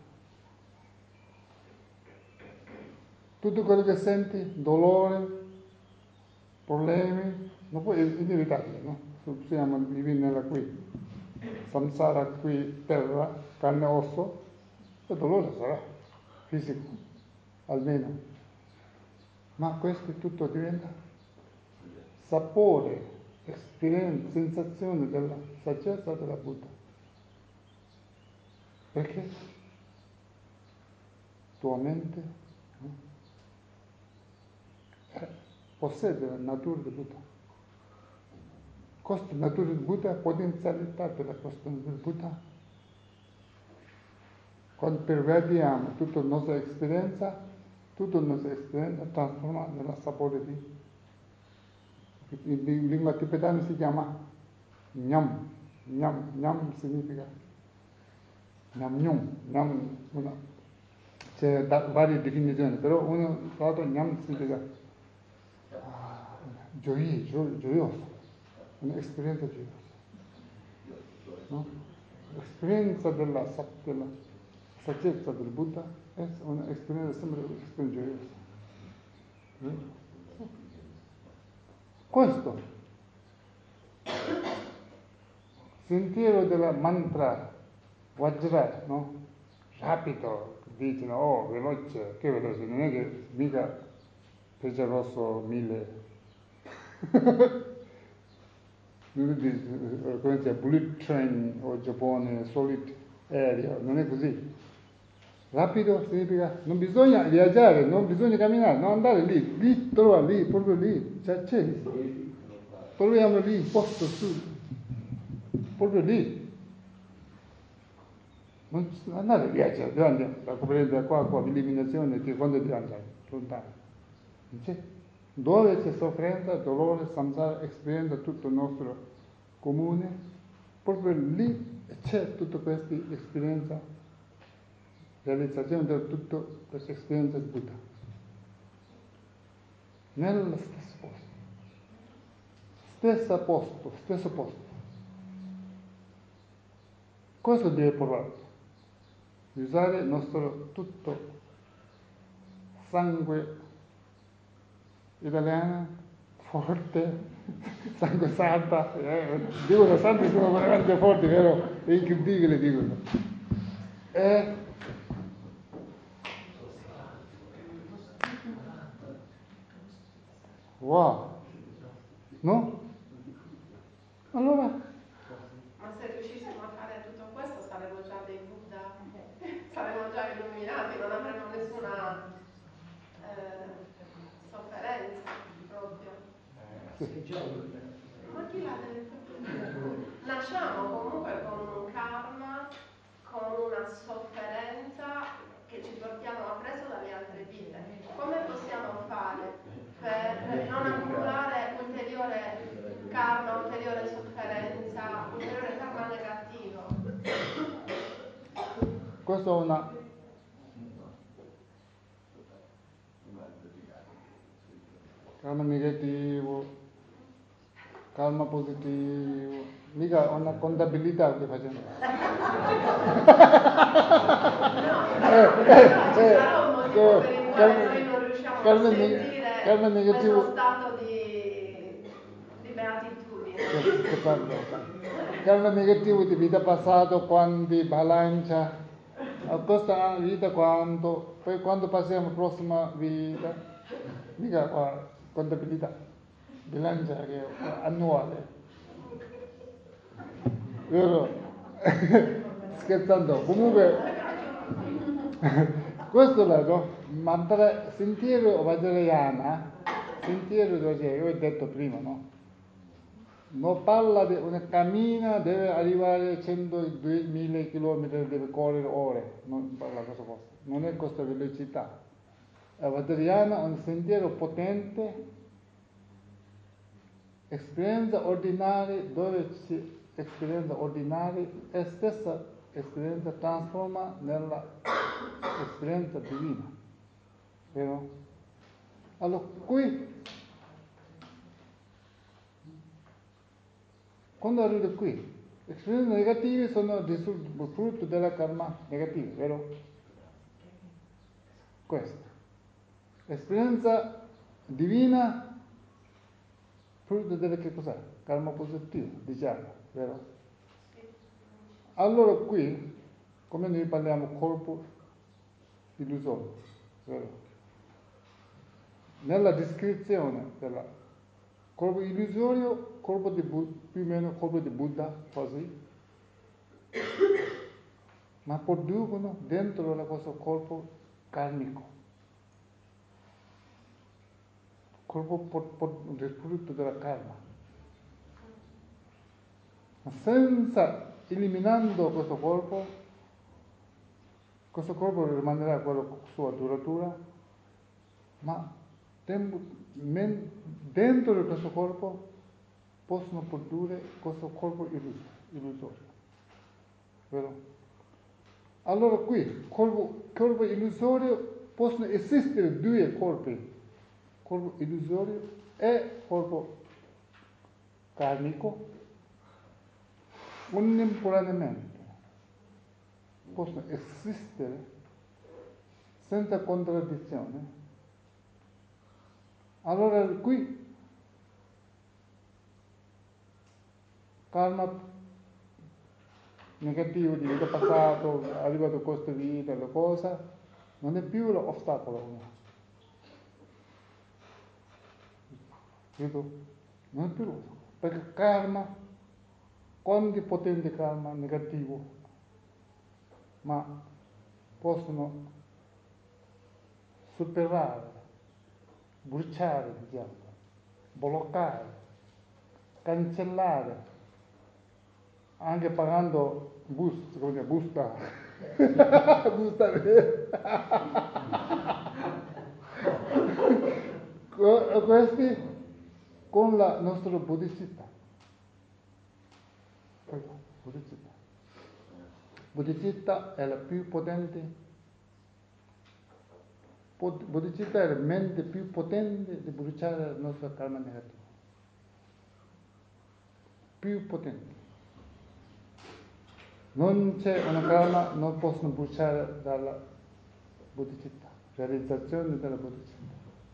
Tutto quello che senti, dolore, problemi, non può, è inevitabile, no? Siamo vivendo qui, samsara qui, terra, carne e osso, e dolore sarà, fisico, almeno. Ma questo tutto diventa sapore, esperienza, sensazione della saggezza della Buddha. Perché tua mente, no? Possiede la natura di Buddha. Questa natura di Buddha, potenzialità della questa natura di Buddha, quando pervadiamo tutta la nostra esperienza trasforma nella sapore di. In lingua tibetana si chiama Nyam. Nyam significa Nyam, c'è varie definizioni, però uno stato Nyam significa gioioso, un'esperienza gioiosa, no? L'esperienza della saggezza del Buddha è un'esperienza sempre gioiosa. Questo sentiero della mantra Vajra, no? Rapido, dicono, oh, veloce, che veloce, non è che mica fece rosso 1000. Non è come bullet train o Giappone, solid aereo, non è così. Rapido significa non bisogna viaggiare, non bisogna camminare, non andare lì trova lì, proprio lì, c'è lì. Troviamo lì il posto su, proprio lì. Non andare a viaggiare, dove andiamo? La corrente da qua, l'eliminazione, che quando devi andare? Lontano. Non c'è. Dove c'è sofferenza, dolore, samsara, esperienza, tutto il nostro comune, proprio lì c'è tutta questa esperienza, realizzazione di tutta questa esperienza di Buddha. Nello stesso posto. Cosa deve provare? Usare il nostro tutto sangue italiano, forte, sangue santa, dicono santi sono veramente forti, vero? È incredibile, dicono. Wow, no? Allora? Ma se riuscissimo a fare tutto questo saremmo già dei Buddha, saremmo già illuminati, non avremmo nessuna sofferenza proprio. Ma chi l'ha detto? Nasciamo comunque con un karma, con una sofferenza che ci portiamo appresso dalle altre vite. Come possiamo fare per non accumulare ulteriore karma, ulteriore sofferenza, ulteriore karma negativo? Questo è una karma negativo, karma positivo, mica una contabilità che facciamo. Ci sarà un motivo per il quale noi non riusciamo a sentire questo stato di beatitudine. Karma negativo di vita passata, quando bilancia, a questa vita quando, poi quando passiamo alla prossima vita, mica qua contabilità, bilancia che è annuale. Vero? Scherzando, comunque questo è no? Mantra sentiero Vajrayana, sentiero Vajrayana, io ho detto prima, no? Non parla di una cammina, deve arrivare a 102.000 km, deve correre ore, non parla di questa cosa, non è questa velocità. Vajrayana è un sentiero potente, esperienza ordinaria, dove si esperienza ordinaria e stessa esperienza trasforma nella esperienza divina. Vero? Allora qui, quando arrivo qui, esperienze negative sono frutto della karma negativa, vero? Questo. Esperienza divina, frutto della che cos'è? Karma positivo, diciamo, vero? Allora qui, come noi parliamo corpo illusorio, vero? Nella descrizione del corpo illusorio, corpo di più o meno corpo di Buddha, così, ma producono dentro questo corpo karmico, corpo del frutto della karma. Ma senza eliminando questo corpo rimarrà quello sua duratura, ma dentro questo corpo possono produrre questo corpo illusorio. Vero? Allora qui, corpo illusorio, possono esistere due corpi, corpo illusorio e corpo karmico, contemporaneamente possono esistere senza contraddizione. Allora qui karma negativo di vita passata, arrivato a questa vita, la cosa, non è più l'ostacolo. Non è più l'ostacolo. Perché karma, quanti potente karma negativo, ma possono superare, bruciare, diciamo, bloccare, cancellare, anche pagando busta, busta questi con la nostra bodhicitta. Bodhicitta è la più potente. Bodhicitta è la mente più potente di bruciare il nostro karma negativo. Più potente. Non c'è una karma, non possono bruciare dalla bodhicitta, realizzazione della bodhicitta.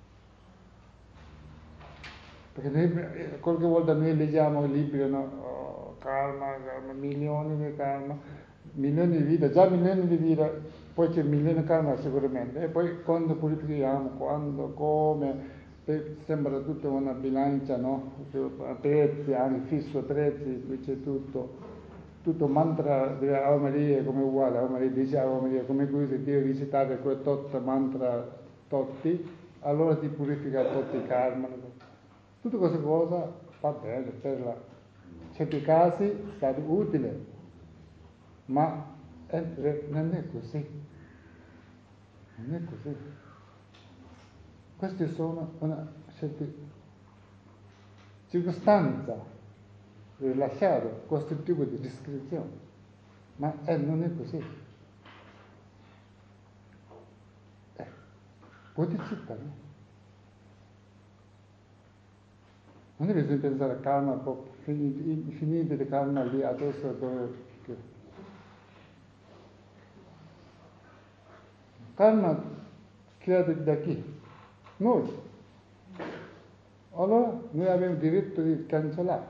Perché noi, qualche volta noi leggiamo i libri, no? Karma, milioni di karma, milioni di vite, già milioni di vite, poi c'è milioni di karma sicuramente, e poi quando purifichiamo, quando, come, sembra tutta una bilancia, no? Prezzi, anche fisso prezzi, qui c'è tutto mantra delle Ave Maria come uguale, Ave Maria dice Ave Maria, come qui se Dio recitate quei tot mantra totti, allora ti purifica tutti i karma. Tutte queste cose va bene, per certi casi è stato utile, ma non è così. Non è così. Queste sono una certa circostanza rilasciata, questo tipo di descrizione, ma non è così. Bodhicitta, no? Non è bisogno pensare a karma, finite di karma lì, adesso dove... Karma creato da chi? Noi. Allora noi abbiamo il diritto di cancellare.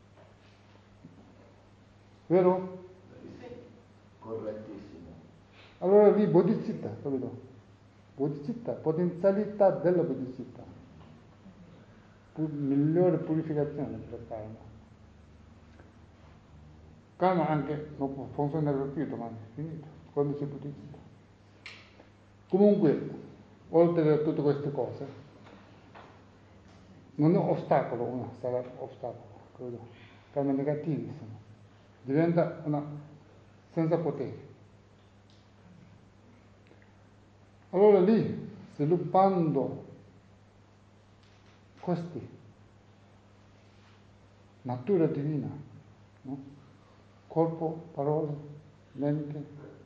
Vero? Correttissimo. Allora lì bodhicitta, capito? Bodhicitta, potenzialità della bodhicitta. Migliore purificazione per il karma. Karma anche non può funzionare più domani, finito, quando c'è bodhicitta. Comunque, oltre a tutte queste cose, non è ostacolo, una sarà ostacolo, credo. Karma negativissimo. Diventa una senza potere. Allora lì, sviluppando questi natura divina, no? Corpo, parole, mente,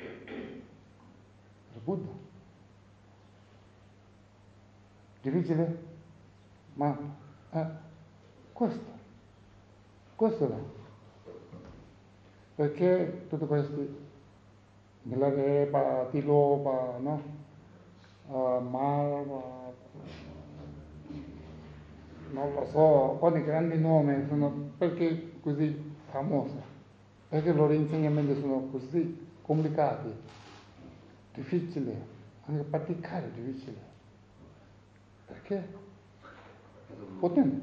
il Buddha. Difficile? Ma questo è. Perché tutti questi, Milarepa, Tilopa, no? Marva, non lo so, quali grandi nomi sono, perché così famose? Perché i loro insegnamenti sono così complicati, difficili, anche praticare difficili. Perché? Potente.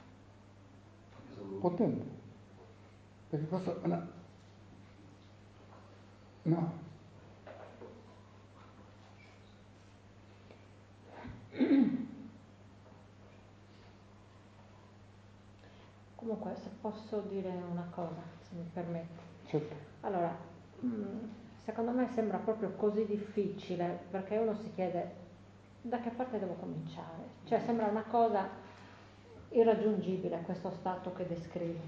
Perché questo no. Comunque, se posso dire una cosa, se mi permetti. Certo. Allora, secondo me sembra proprio così difficile, perché uno si chiede da che parte devo cominciare. Cioè, sembra una cosa irraggiungibile questo stato che descrivi.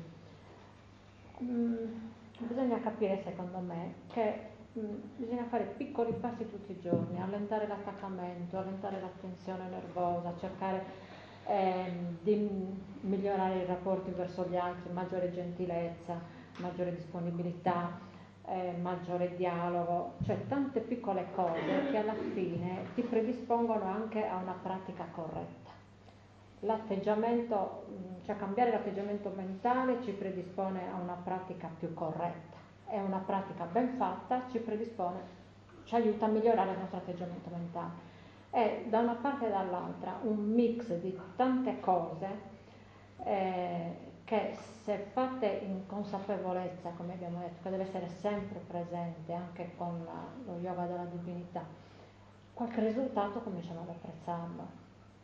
Bisogna capire, secondo me, che bisogna fare piccoli passi tutti i giorni, allentare l'attaccamento, allentare la tensione nervosa, cercare di migliorare i rapporti verso gli altri, maggiore gentilezza, maggiore disponibilità, maggiore dialogo, cioè tante piccole cose che alla fine ti predispongono anche a una pratica corretta. L'atteggiamento, cioè cambiare l'atteggiamento mentale ci predispone a una pratica più corretta e una pratica ben fatta ci aiuta a migliorare il nostro atteggiamento mentale. È da una parte e dall'altra un mix di tante cose che che se fatte in consapevolezza, come abbiamo detto, che deve essere sempre presente anche con lo yoga della divinità, qualche risultato cominciamo ad apprezzarlo.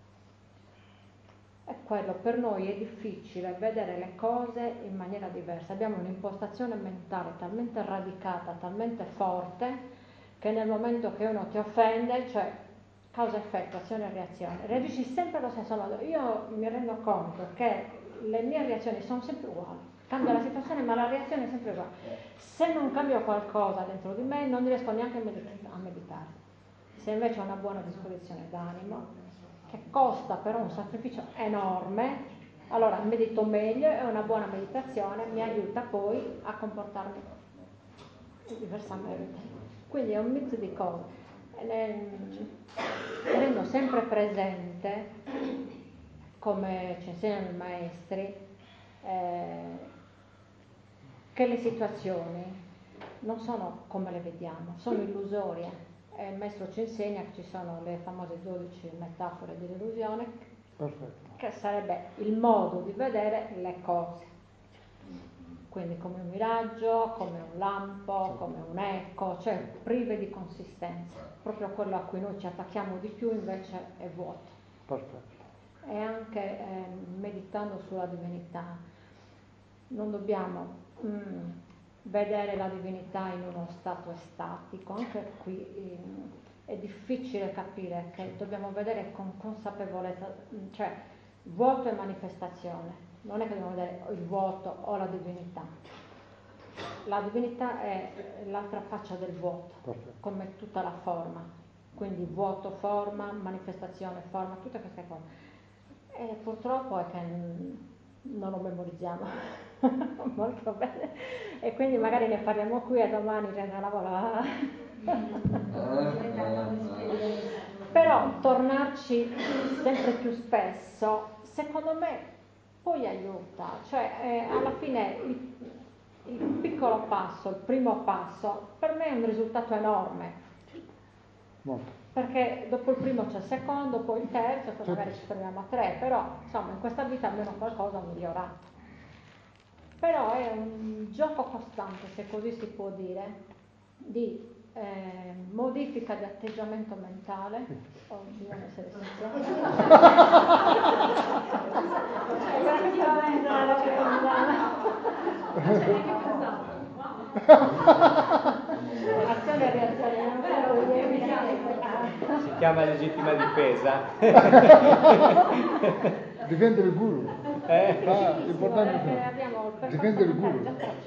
È quello, per noi è difficile vedere le cose in maniera diversa, abbiamo un'impostazione mentale talmente radicata, talmente forte, che nel momento che uno ti offende, cioè causa-effetto, azione e reazione, reagisci sempre allo stesso modo. Io mi rendo conto che le mie reazioni sono sempre uguali, cambia la situazione ma la reazione è sempre uguale. Se non cambio qualcosa dentro di me non riesco neanche a meditare. Se invece ho una buona disposizione d'animo, che costa però un sacrificio enorme, allora medito meglio e una buona meditazione mi aiuta poi a comportarmi diversamente. Quindi è un mix di cose, tenendo sempre presente, come ci insegnano i maestri, che le situazioni non sono come le vediamo, sono illusorie. E il maestro ci insegna che ci sono le famose 12 metafore dell'illusione, che sarebbe il modo di vedere le cose. Quindi come un miraggio, come un lampo, come un eco, cioè prive di consistenza. Proprio quello a cui noi ci attacchiamo di più invece è vuoto. Perfetto. E anche meditando sulla divinità non dobbiamo vedere la divinità in uno stato estatico, anche qui è difficile capire che dobbiamo vedere con consapevolezza, cioè vuoto e manifestazione. Non è che dobbiamo vedere il vuoto o la divinità. La divinità è l'altra faccia del vuoto, come tutta la forma. Quindi vuoto, forma, manifestazione, forma, tutte queste cose. E purtroppo è che non lo memorizziamo molto bene. E quindi magari ne parliamo qui e domani rientra la lavoro. Però tornarci sempre più spesso, secondo me, poi aiuta, cioè alla fine il piccolo passo, il primo passo, per me è un risultato enorme, perché dopo il primo c'è il secondo, poi il terzo, poi magari ci fermiamo a 3, però insomma in questa vita almeno qualcosa ho migliorato. Però è un gioco costante, se così si può dire, di modifica di atteggiamento mentale. Bisogna essere sinceri. Azione e reazione, si chiama legittima difesa. Difende il guru. Importante difende il guru.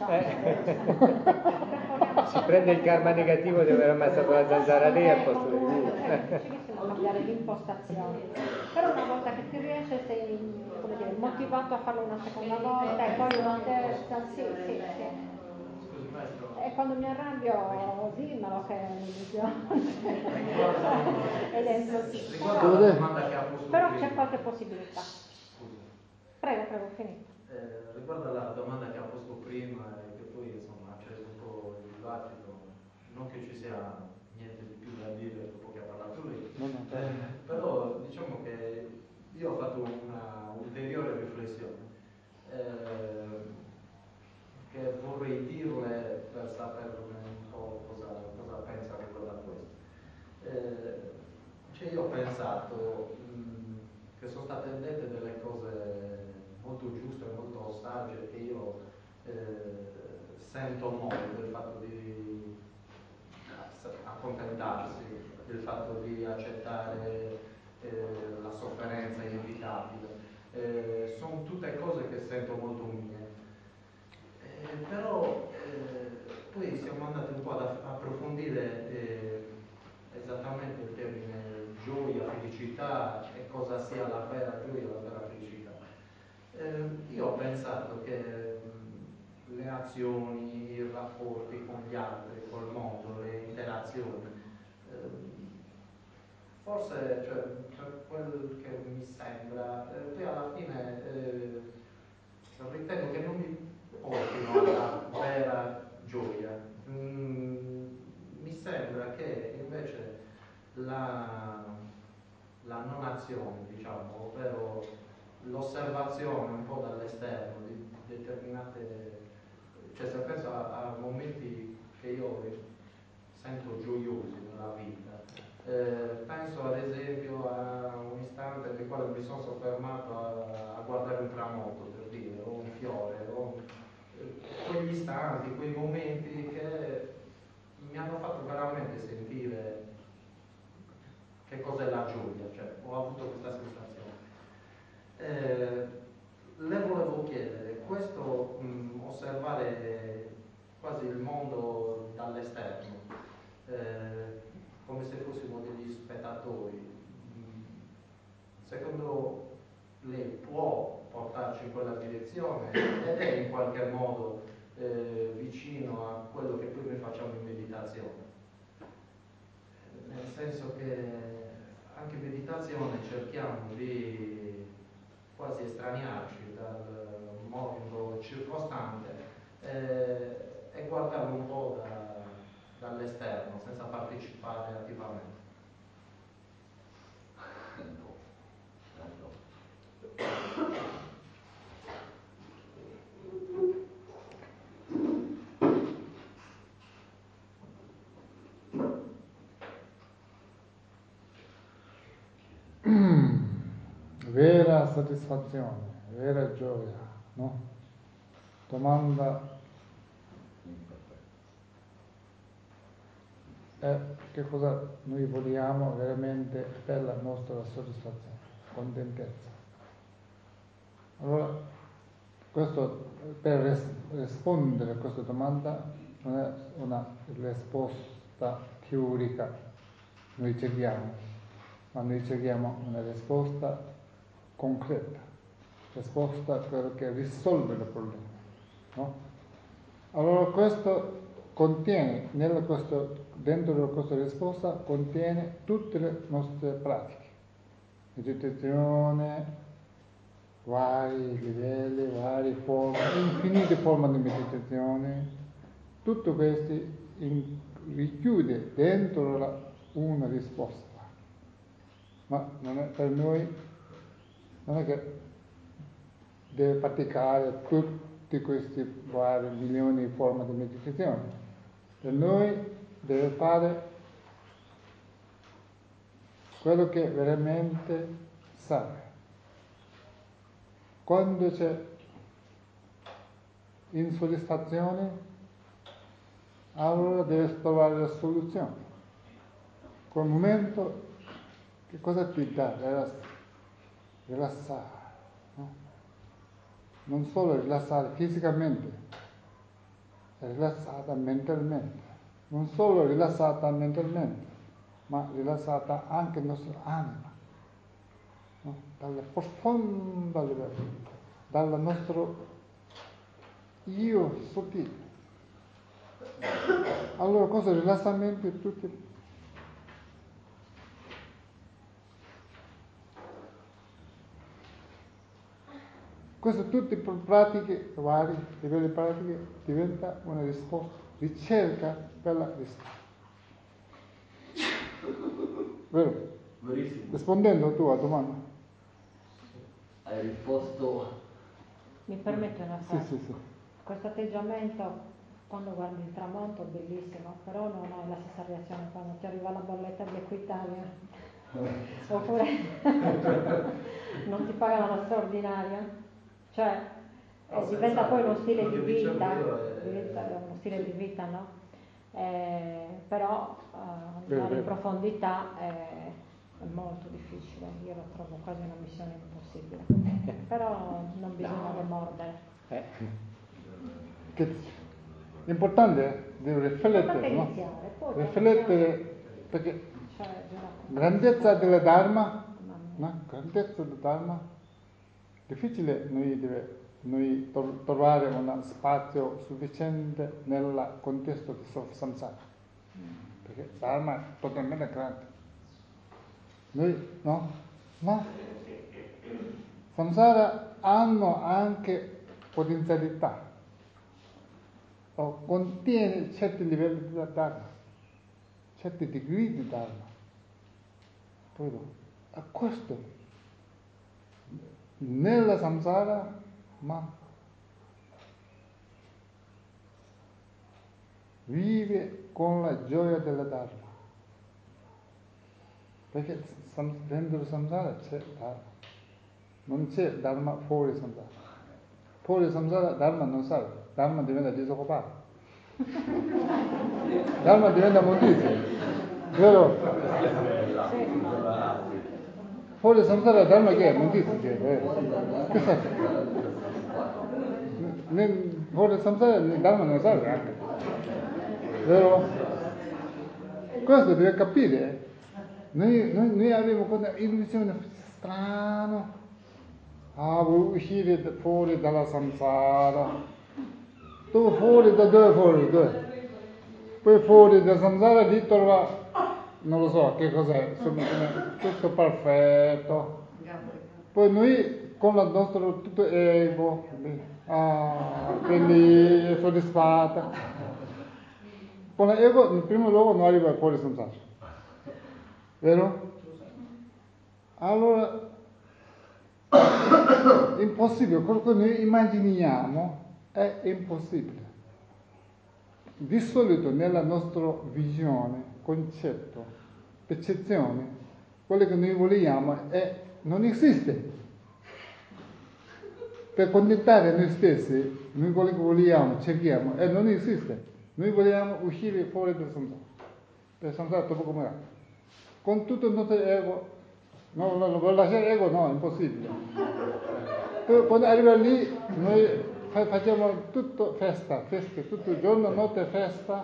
Si prende il karma negativo di aver ammazzato la zanzara lì al posto del guru. È difficilissimo cambiare l'impostazione, però una volta che ti riesce sei, come dire, motivato a farlo una seconda volta e poi una terza, sì. Scusi maestro. E quando mi arrabbio dimmelo che è un'illusione. Ed è Riguardo la domanda che ha posto però prima. c'è qualche possibilità. Prego, finito. Riguardo alla domanda che ha posto prima e che poi insomma ha acceso un po' il dibattito, non che ci sia niente di più da dire dopo che ha parlato lui, però diciamo che io ho fatto una ulteriore riflessione che vorrei dirle per sapere un po' cosa pensa riguardo a questo. Cioè io ho pensato che sono state dette delle cose molto giuste, molto sagge, che io sento molto del fatto di accontentarsi, del fatto di accettare la sofferenza inevitabile. Sono tutte cose che sento molto mie. Però poi siamo andati un po' ad approfondire esattamente il termine gioia, felicità e cosa sia la vera gioia, la vera felicità. Io ho pensato che le azioni, i rapporti con gli altri, col mondo, le interazioni, forse, cioè, per quel che mi sembra, poi alla fine ritengo che non mi portino alla vera gioia. Mi sembra che invece la non azione, diciamo, ovvero l'osservazione un po' dall'esterno sento gioiosi nella vita. Penso ad esempio a un istante nel quale mi sono soffermato a guardare un tramonto, per dire, o un fiore, quegli istanti, quei momenti che mi hanno fatto veramente sentire che cos'è la gioia, cioè ho avuto questa sensazione. Le volevo chiedere, questo osservare quasi il mondo dall'esterno, come se fossimo degli spettatori, secondo lei può portarci in quella direzione ed è in qualche modo vicino a quello che poi noi facciamo in meditazione? Nel senso che anche in meditazione cerchiamo di quasi estraniarci dal mondo circostante e guardarlo un po' dall'esterno senza partecipare attivamente. Vera soddisfazione, vera gioia, no? Domanda è che cosa noi vogliamo veramente per la nostra soddisfazione, contentezza. Allora, questo, per rispondere a questa domanda non è una risposta teorica, noi cerchiamo, ma noi cerchiamo una risposta concreta, risposta a quello che risolve il problema, no? Allora questo contiene, dentro questa risposta contiene tutte le nostre pratiche, meditazione, vari livelli, varie forme, infinite forme di meditazione, tutto questo richiude dentro una risposta. Ma non è per noi, non è che deve praticare tutti questi vari milioni di forme di meditazione. Per noi deve fare quello che veramente serve. Quando c'è insoddisfazione, allora deve trovare la soluzione. Quel momento, che cosa ti dà? Rilassare, no? Non solo rilassare fisicamente, rilassata mentalmente. Non solo rilassata mentalmente, ma rilassata anche la nostra anima, no? Dal profondo livello, dal nostro io sottile. Allora questo rilassamento è tutto. Queste tutte pratiche, vari livelli di pratiche, diventa una risposta, ricerca per la risposta. Vero? Verissimo. Rispondendo tu alla domanda. Hai risposto. Mi permette una frase? Sì. Questo atteggiamento, quando guardi il tramonto, è bellissimo, però non hai la stessa reazione quando ti arriva la bolletta di Equitalia. Oppure non ti pagano la straordinaria. Cioè, diventa poi uno stile di vita, diventa uno stile di vita, no? Però andare in profondità è molto difficile, io lo trovo quasi una missione impossibile, però non bisogna demordere. L'importante è di riflettere, no? Riflettere, perché grandezza del Dharma, no? Grandezza del Dharma, difficile noi trovare uno spazio sufficiente nel contesto di samsara, perché il Dharma è totalmente grande. Noi, no? Ma samsara hanno anche potenzialità, o contiene certi livelli di Dharma, certi degree di Dharma. A questo nella samsara, ma vive con la gioia della Dharma. Perché dentro samsara c'è Dharma. Non c'è Dharma fuori samsara. Fuori samsara Dharma non serve. Dharma diventa disoccupato. Dharma diventa mondizia. Vero? Fuori samsara Dharma che è? Mondizia. Fuori samsara Dharma non serve anche. Vero? Questo deve capire. Noi abbiamo questa illusione strana. Vuoi uscire fuori dalla samsara. Tu fuori da dove fuori? Dove? Poi fuori da samsara lì trova, non lo so che cos'è, tutto perfetto. Poi noi con il nostro tutto ego, felice, soddisfatta. Con l'ego in primo luogo non arriva fuori samsara. Vero? Allora, impossibile, quello che noi immaginiamo è impossibile. Di solito nella nostra visione, concetto, percezione, quello che noi vogliamo non esiste. Per contentare noi stessi, noi quello che vogliamo, cerchiamo, non esiste. Noi vogliamo uscire fuori dal samsara. Per samsara dopo come è. Con tutto il nostro ego, no, per lasciare ego no, è impossibile. Poi quando arriva lì, noi facciamo tutto festa, tutto il giorno, notte festa.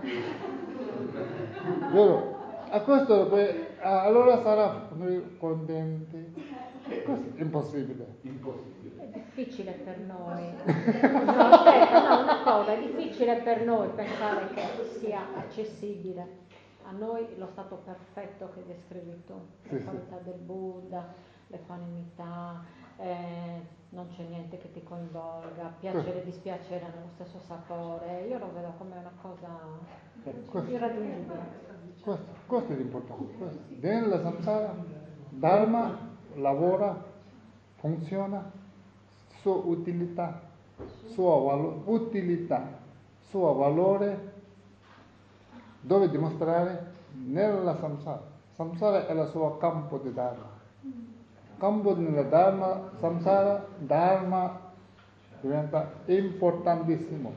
Vero? A questo poi, allora sarà noi contenti. Questo è impossibile. È difficile per noi. No, aspetta, no, una cosa, è difficile per noi pensare che sia accessibile a noi lo stato perfetto che descrivi tu, le qualità del Buddha, l'equanimità, non c'è niente che ti coinvolga, piacere e dispiacere hanno lo stesso sapore. Io lo vedo come una cosa irraggiungibile. Questo è l'importante. Nella samsara, Dharma lavora, funziona, sua utilità, suo valore, dove dimostrare? Nella samsara. Samsara è il suo campo di Dharma. Campo nella Dharma, samsara, Dharma diventa importantissimo.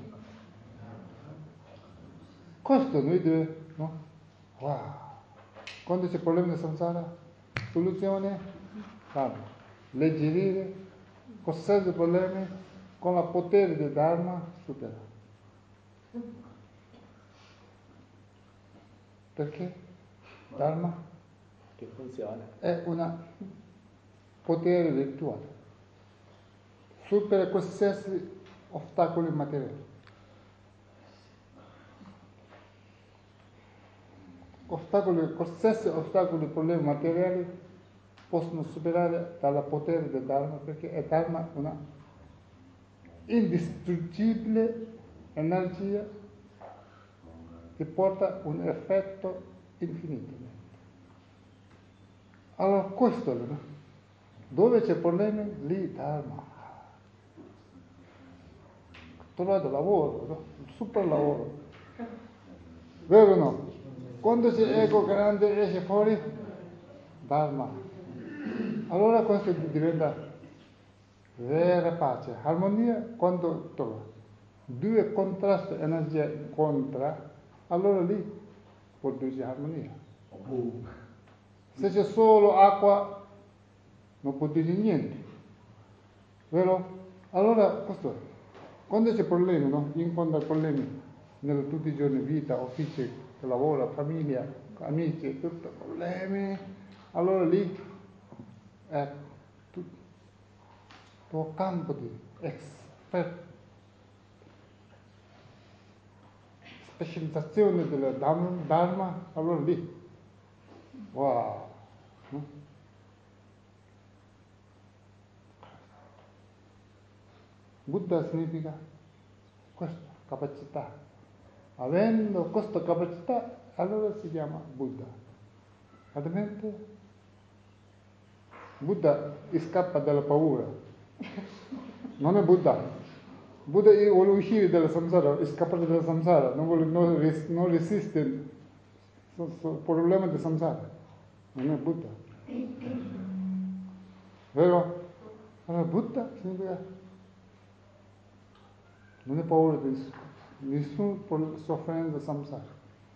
Questo noi deve, no? Wow. Quando c'è problema di samsara, soluzione, Dharma. Alleggerire, cos'è problemi, con il potere del Dharma supera. Perché? Dharma che funziona. È un potere virtuale. Supera qualsiasi ostacoli materiali. Qualsiasi ostacoli, problemi materiali possono superare dal potere del Dharma, perché è Dharma una indistruttibile energia che porta un effetto infinito. Allora questo, no? Dove c'è problemi, lì Dharma. Trovato lavoro, no? Un super lavoro. Vero o no? Quando c'è ego grande esce fuori, Dharma. Allora questo diventa vera pace, armonia. Quando trova due contrasti, energia incontra, allora lì produce armonia. Se c'è solo acqua, non produce niente. Vero? Allora questo, quando c'è problemi, no? Incontra problemi tutti i giorni, vita, uffici, lavoro, famiglia, amici, tutti problemi, allora lì è tuo campo di specializzazione del Dharma, allora lì, wow. Buddha significa questa capacità. Avendo questa capacità, allora si chiama Buddha. Altrimenti Buddha scappa dalla paura. Non è Buddha. Buddha vuole uscire dalla samsara, scappare dalla samsara, non resiste il problema del samsara. Non è Buddha. Vero? Allora Buddha significa non è paura di nessuna sofferenza samsara.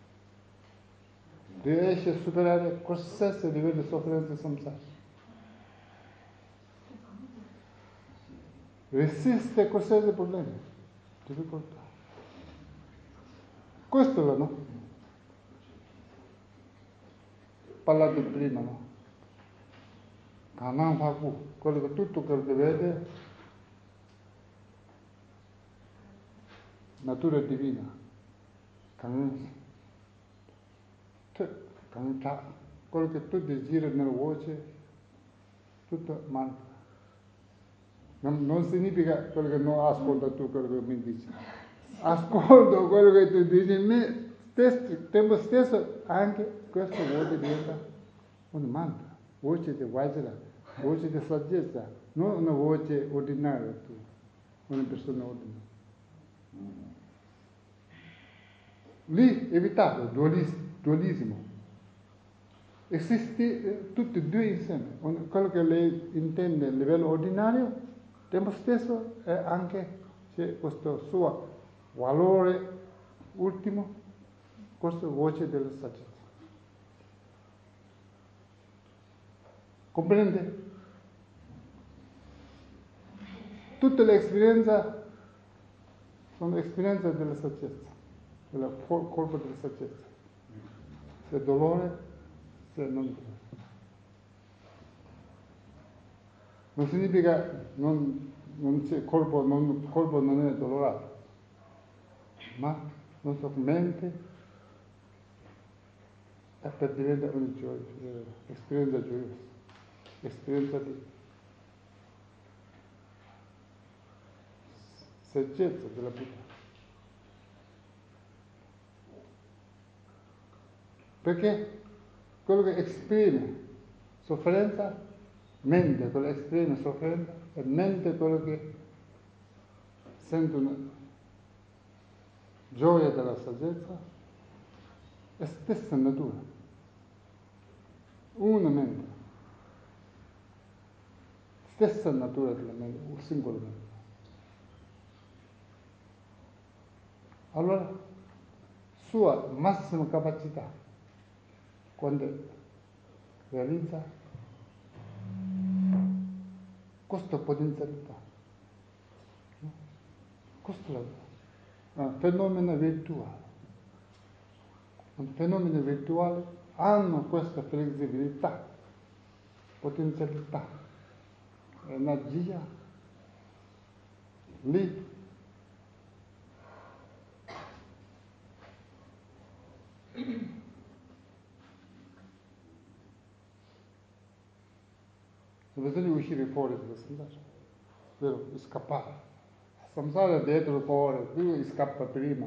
Riesce a superare qualsiasi livello di sofferenza samsara. Resiste qualsiasi problema, difficoltà. Questo è no? Parlate prima, no? Kanan Faku, tutto quello che vede, natura divina. Kanan, quello che tu desideri nella voce, tutto mantra. Non significa quello che non ascolta tu, quello che mi dici. Ascolto quello che tu dici, me stesso, tempo stesso anche questa voce diventa un mantra, voce di Vajra, voce di saggezza, non una voce ordinaria tu, una persona ordinaria. Lì evitate dualismo. Esiste tutti e due insieme. Quello che lei intende a livello ordinario, tempo stesso è anche c'è questo suo valore ultimo, questa voce della saggezza. Comprende? Tutte le esperienze sono esperienze della saggezza, del corpo della saggezza. Se è dolore, se non dolore. Non significa non c'è corpo non è dolorato, ma la nostra mente è per diventare una esperienza gioiosa, esperienza di saggezza della vita. Perché quello che esprime sofferenza, mente, quello che esprime sofferenza, e mente quello che sente una gioia della saggezza, è stessa natura. Una mente. Stessa natura della mente, un singolo mente. Allora, sua massima capacità, quando realizza questa potenzialità, questo è un fenomeno virtuale. Un fenomeno virtuale hanno questa flessibilità, potenzialità, energia lì. Bisogna uscire fuori dalla samsara, vero? Scappare. Samsara è dietro fuori, tu scappa prima.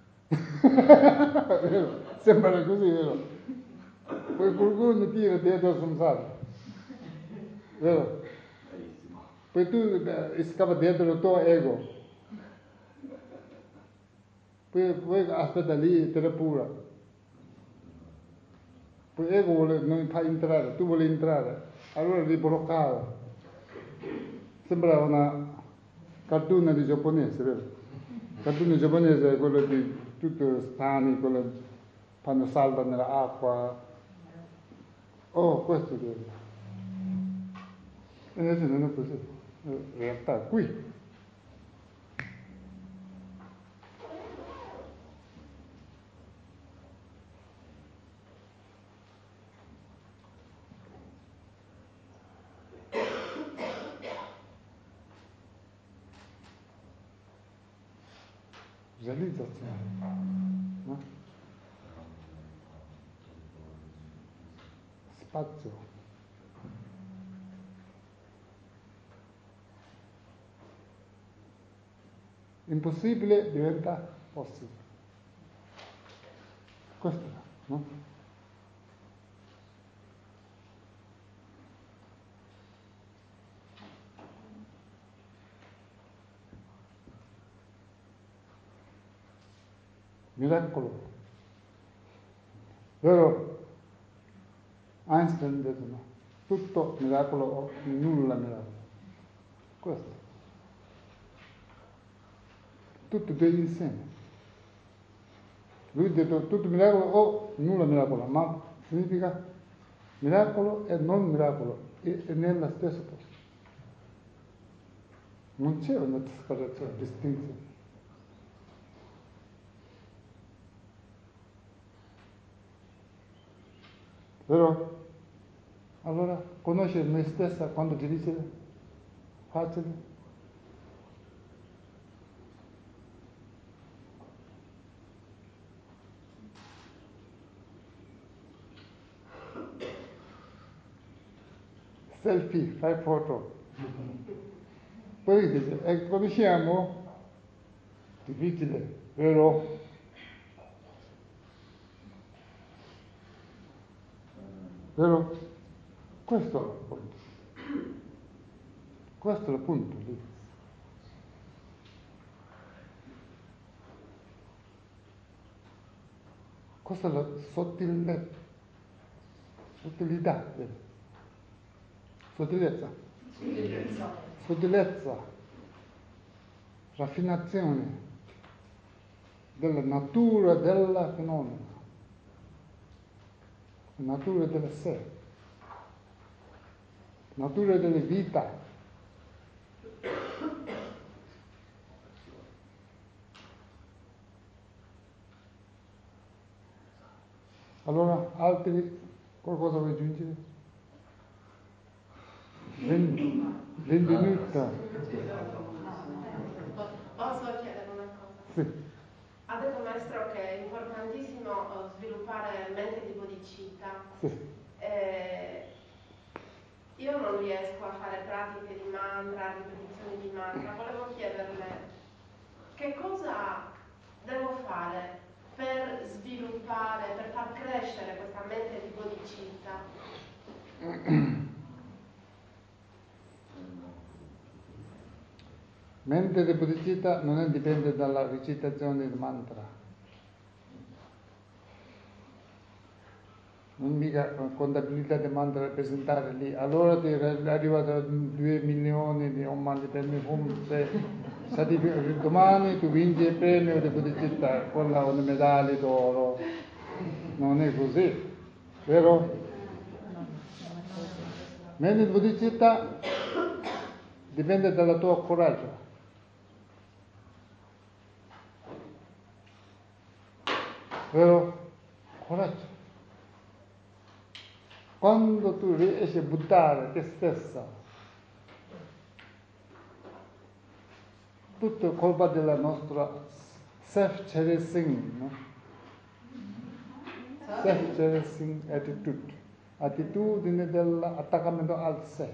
Vero? Sembra così, vero? Poi qualcuno tira dietro samsara, vero? Poi tu scappa dietro il tuo ego. Poi aspetta lì, te la pura. Poi ego vuole non fa entrare, tu vuoi entrare. Allora li bloccava. Sembra una cartone di giapponese, vero? Cartone giapponese è quello di tutti stani, quello fanno salva nell'acqua. Oh, questo deve. E invece non è così. In realtà qui. Realizzazione, no? Spazio. Impossibile diventa possibile. Questo, no? miracolo. Vero? Einstein ha detto no, tutto miracolo o nulla miracolo. Questo. Tutti e due insieme. Lui ha detto tutto miracolo o nulla miracolo, ma significa miracolo e non miracolo, è nella stessa posto. Non c'è una separazione, distinzione. Vero? Allora, conoscere me stessa quando difficile? Facile? Selfie, fai foto. Poi dice, e conosciamo? Difficile, vero? Vero? Questo è il punto. Questo è il punto lì. Questa è la sottilità. Sottilezza, raffinazione della natura del fenomeno, natura del sé, natura della vita. Allora, altri, qualcosa vuoi aggiungere? Benvenuta. Posso chiedere una cosa? Sì. Ha detto il maestro che è importantissimo sviluppare mente di bodhicitta. Sì. Io non riesco a fare pratiche di mantra, ripetizioni di mantra. Volevo chiederle che cosa devo fare per sviluppare, per far crescere questa mente di bodhicitta. Mente di bodhicitta non dipende dalla recitazione del mantra. Non mica contabilità di mantra da presentare lì. Allora ti è arrivato 2 milioni di omandi premi domani tu vinci il premio di bodhicitta con una medaglia d'oro. Non è così, vero? Mente di bodhicitta dipende dalla tua coraggio. Vero? Coraggio. Quando tu riesci a buttare te stessa, tutto è colpa della nostra self-cherishing, no? Self-cherishing attitudine dell'attaccamento al sé.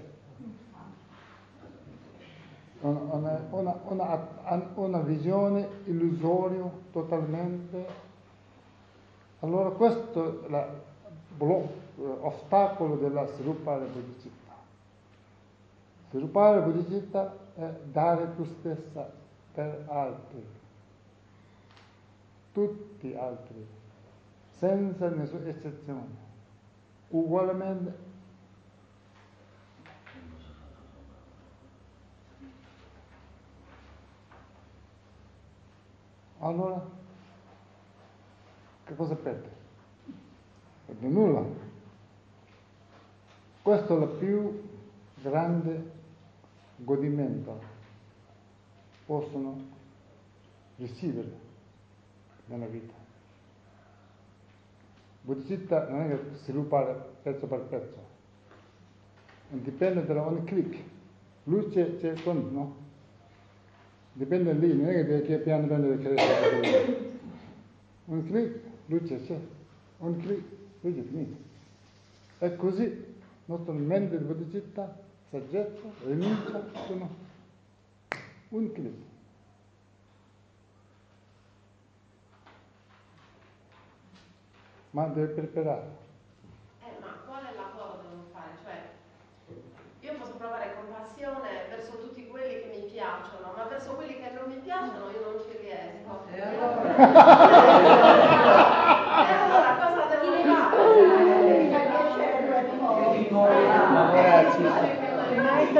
Una visione illusoria totalmente. Allora questo è l'ostacolo della sviluppare bodhicitta. Sviluppare bodhicitta è dare tu stessa per altri, tutti altri, senza nessuna eccezione, ugualmente. Allora, che cosa perde? Perde nulla. Questo è il più grande godimento possono ricevere nella vita. Bodhicitta non è che sviluppare pezzo per pezzo, dipende da ogni click. Luce c'è con, no? Dipende lì, non è che piano piano deve crescere. Un click, luce c'è, un click, luce finita. E così il nostro mente di bodhicitta, saggezza, rinuncia, sono un click. Ma deve preparare. Ma quale lavoro devo fare? Cioè, io posso provare compassione verso tutti quelli che mi piacciono, ma verso quelli che non mi piacciono io non ci riesco. E allora?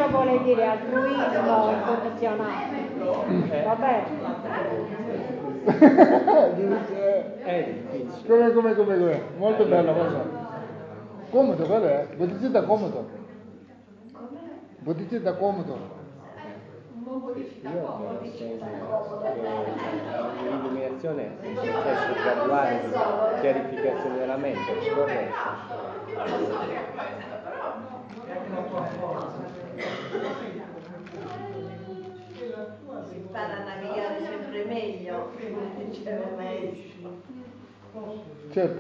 Dio vuole dire altruismo incondizionato. Va bene? È difficile. Come? Molto bello, guarda. Comodo, guarda, Bodhicitta comodo. Bodhicitta comodo. Io penso che l'illuminazione è un processo graduale di chiarificazione della mente, scorretta. Si impara a navigare sempre meglio, come diceva il maestro. Certo.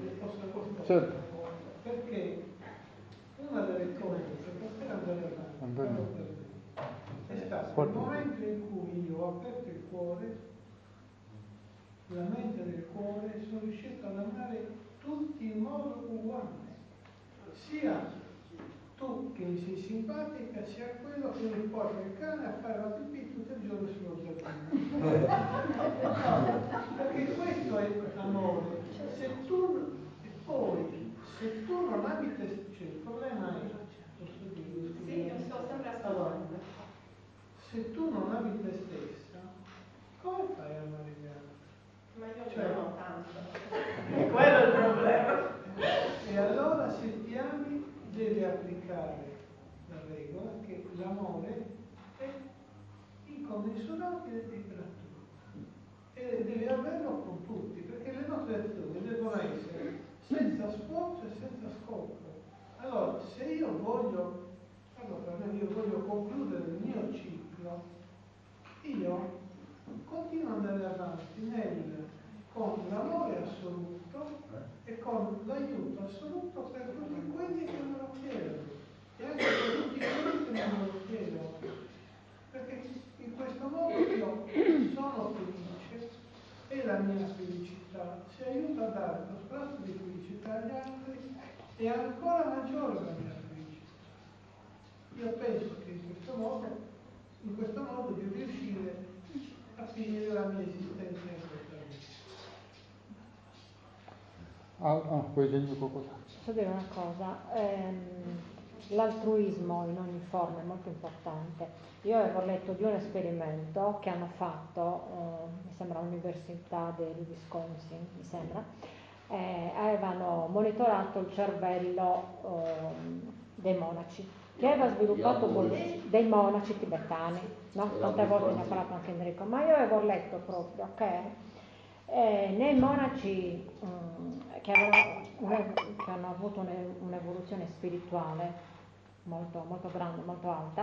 Perché una delle cose per poter andare avanti, parlo per me, è stato il momento in cui io ho aperto il cuore, la mente del cuore, sono riuscito ad amare tutti in modo uguale, sia tu che mi sei simpatica, sia quello che mi porta il cane a fare la pipì tutto il giorno sullo giardino. Perché questo è amore. Se tu non ami te stesso, cioè, il problema è, posso dire? Sì, io sto sempre ascoltando. Allora, se tu non ami te stessa, come fai a amare gli altri? Ma io mi amo tanto. È quello il problema. E allora se ti ami devi applicare la regola che l'amore è incommensurabile e gratuito. E devi averlo con tutti, perché le nostre azioni devono essere senza sforzo e senza scopo. Allora, se io voglio concludere il mio ciclo, io continuo ad andare avanti con l'amore assoluto e con l'aiuto assoluto per tutti quelli che me lo chiedono e anche per tutti quelli che non me lo chiedono, perché in questo modo io sono felice e la mia felicità si aiuta a dare lo sprazzo di felicità agli altri e ancora maggiore la mia felicità. Io penso che in questo modo di riuscire a finire la mia esistenza in questa vita. Puoi aggiungere qualcosa? Posso dire una cosa? L'altruismo in ogni forma è molto importante. Io avevo letto di un esperimento che hanno fatto, mi sembra all'Università del Wisconsin, mi sembra, avevano monitorato il cervello dei monaci, che aveva sviluppato dei monaci tibetani, no? Tante volte ne ha parlato anche Enrico, ma io avevo letto proprio che nei monaci che hanno avuto un'evoluzione spirituale molto, molto grande, molto alta,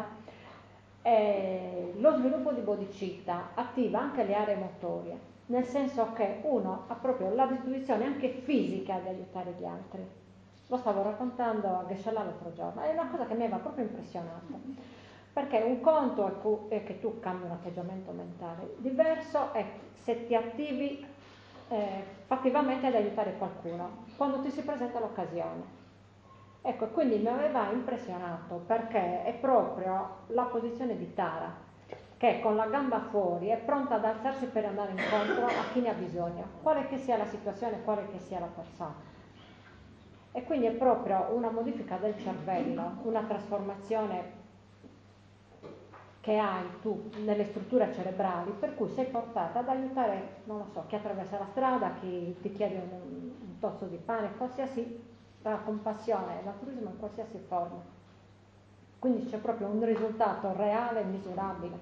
lo sviluppo di bodhicitta attiva anche le aree motorie, nel senso che uno ha proprio la disposizione anche fisica di aiutare gli altri. Lo stavo raccontando a Geshe-la l'altro giorno, è una cosa che mi aveva proprio impressionato, perché un conto è che tu cambi un atteggiamento mentale, diverso è se ti attivi fattivamente ad aiutare qualcuno quando ti si presenta l'occasione. Ecco, quindi mi aveva impressionato perché è proprio la posizione di Tara, che con la gamba fuori è pronta ad alzarsi per andare incontro a chi ne ha bisogno, quale che sia la situazione, quale che sia la persona. E quindi è proprio una modifica del cervello, una trasformazione che hai tu nelle strutture cerebrali, per cui sei portata ad aiutare, non lo so, chi attraversa la strada, chi ti chiede un tozzo di pane, qualsiasi, la compassione, l'altruismo in qualsiasi forma. Quindi c'è proprio un risultato reale e misurabile.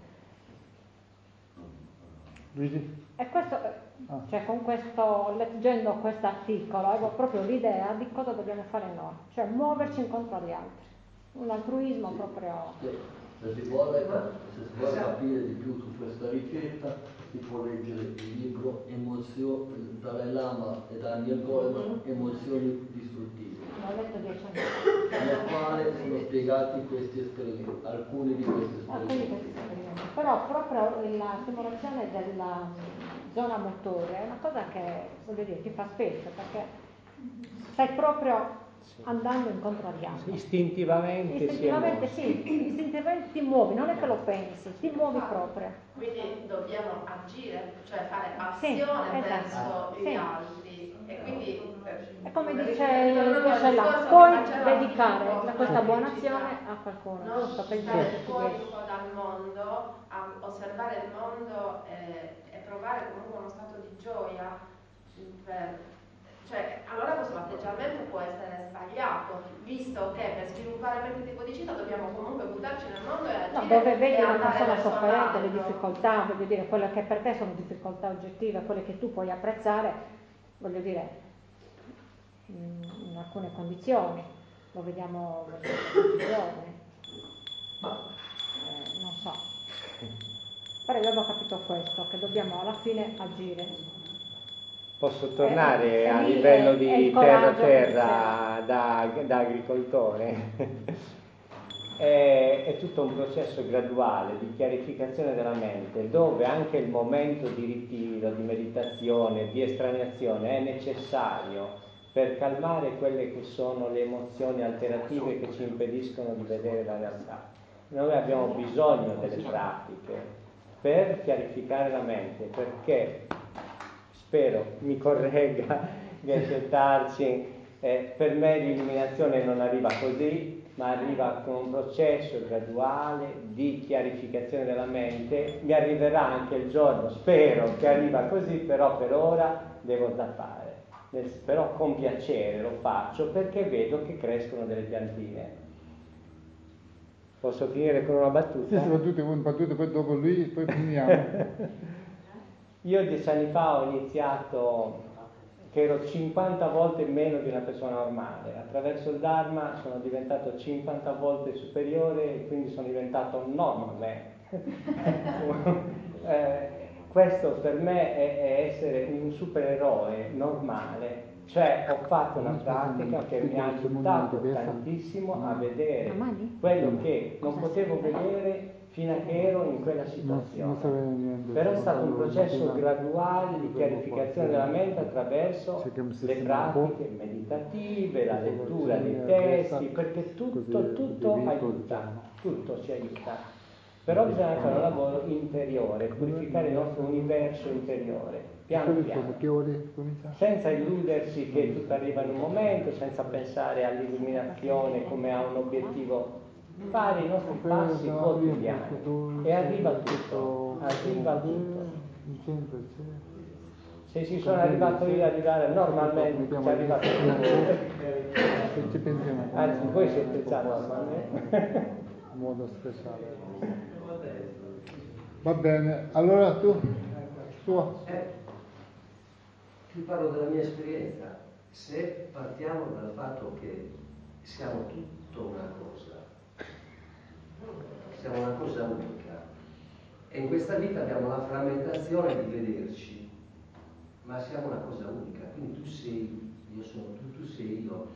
Luigi? E questo, cioè leggendo questo articolo, avevo proprio l'idea di cosa dobbiamo fare noi, cioè muoverci incontro agli altri. Un altruismo proprio... Se si vuole capire di più su questa ricerca, si può leggere il libro Dalai Lama e Daniel Goleman, Emozioni distruttive, nel quale sono spiegati questi esperimenti, alcuni di questi esperimenti. Però proprio la stimolazione della zona motore è una cosa che, voglio dire, ti fa specie, perché stai proprio andando incontro agli altri. Istintivamente istintivamente ti muovi, non è che lo pensi, ti muovi proprio. Quindi dobbiamo agire, cioè fare azione verso gli altri, e quindi è come dice là, puoi dedicare questa buona azione a qualcuno, no? giusto? Per Stare dire fuori un po' dal mondo, a osservare il mondo e provare comunque uno stato di gioia. Cioè, allora questo atteggiamento può essere sbagliato, visto che per sviluppare questo tipo di città dobbiamo comunque buttarci nel mondo e agire. No, dove vedi e una andare persona verso sofferente, le l'altro. difficoltà, voglio dire, quelle che per te sono difficoltà oggettive, quelle che tu puoi apprezzare, voglio dire, in alcune condizioni, lo vediamo tutti i giorni, non so. Però io avevo capito questo, che dobbiamo alla fine agire. Posso tornare a livello di terra-terra da agricoltore? È tutto un processo graduale di chiarificazione della mente, dove anche il momento di ritiro, di meditazione, di estraneazione è necessario per calmare quelle che sono le emozioni alterative che ci impediscono di vedere la realtà. Noi abbiamo bisogno delle pratiche per chiarificare la mente, perché spero mi corregga Geshe Tarchin, per me l'illuminazione non arriva così, ma arriva con un processo graduale di chiarificazione della mente. Mi arriverà anche il giorno, spero che arriva così, però per ora devo zappare. Però con piacere lo faccio perché vedo che crescono delle piantine. Posso finire con una battuta? Sì, battuta, poi dopo lui, poi finiamo. Io 10 anni fa ho iniziato che ero 50 volte meno di una persona normale. Attraverso il Dharma sono diventato 50 volte superiore e quindi sono diventato normalmente. Questo per me è essere un supereroe normale. Cioè ho fatto una pratica che mi ha aiutato tantissimo a vedere quello che non potevo vedere fino a che ero in quella situazione. Però è stato un processo graduale di chiarificazione della mente attraverso le pratiche meditative, la lettura dei testi, perché tutto aiuta, tutto ci aiuta. Però bisogna fare un lavoro interiore, purificare il nostro universo interiore, piano piano, senza illudersi che tutto arriva in un momento, senza pensare all'illuminazione come a un obiettivo. Fare i nostri passi quotidiani e arriva tutto. Se ci sono arrivato io ad arrivare normalmente, ci è arrivato tutto. Anzi, voi siete già normalmente. In modo speciale. Va bene, allora tu? Ti parlo della mia esperienza. Se partiamo dal fatto che siamo tutto una cosa, siamo una cosa unica, e in questa vita abbiamo la frammentazione di vederci, ma siamo una cosa unica, quindi tu sei, io sono tu sei io.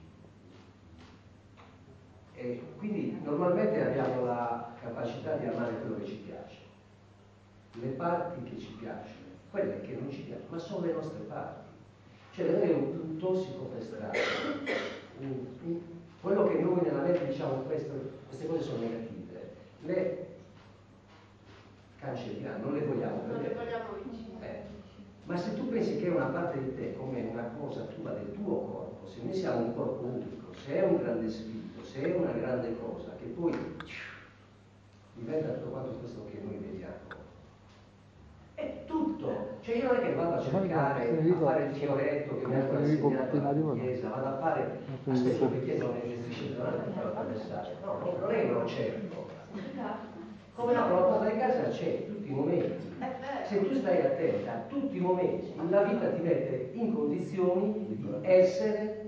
E quindi normalmente abbiamo la capacità di amare quello che ci piace, le parti che ci piacciono, quelle che non ci piacciono, ma sono le nostre parti. Cioè non è un tossico pestrato, quello che noi nella mente diciamo queste cose sono negative, le cancelliamo, non le vogliamo Non le vedere. vogliamo vicine. Ma se tu pensi che è una parte di te come una cosa tua, del tuo corpo, se noi siamo un corpo unico, se è un grande spirito, se è una grande cosa, che poi diventa tutto quanto questo che noi vediamo, è tutto. Cioè io non è che vado a cercare a fare il fioretto che mi hanno insegnato alla chiesa, vado a fare, aspetto che chiedo le strisce davanti per attraversare. No, non è che me lo cerco. Come no, la porta di casa c'è, tutti i momenti. Se tu stai attenta, tutti i momenti, la vita ti mette in condizioni di essere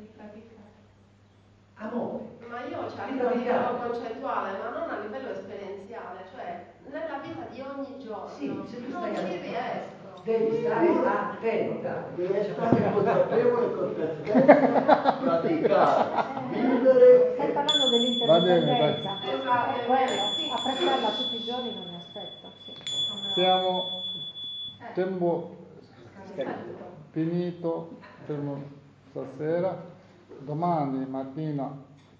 amore. Ma io ci arrivo a livello concettuale, ma non a livello esperienziale, cioè nella vita di ogni giorno. Sì, se tu non stai ci riesco. Devi stare attenta. Devi essere consapevole con te stessa, praticare, vivere. Stai parlando dell'interdipendenza, è quello, apprezzarla tutti i giorni in ogni aspetto. Sì. Siamo tempo finito per stasera. Domani mattina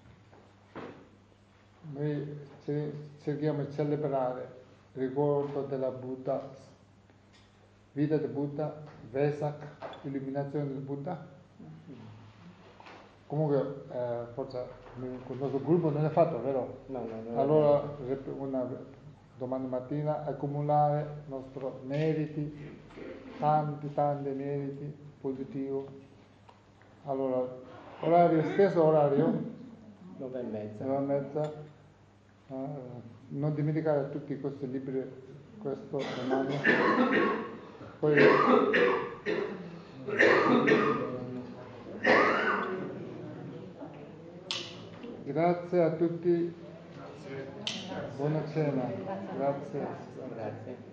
noi cerchiamo di celebrare il ricordo della Buddha, vita del Buddha, Vesak, illuminazione del Buddha. Comunque, forse con il nostro gruppo non è fatto, vero? No. Allora, domani mattina accumulare i nostri meriti, tanti meriti positivi. Allora, stesso orario, 9:30. Non dimenticare tutti questi libri, questo domani. Poi grazie a tutti, buona cena, grazie.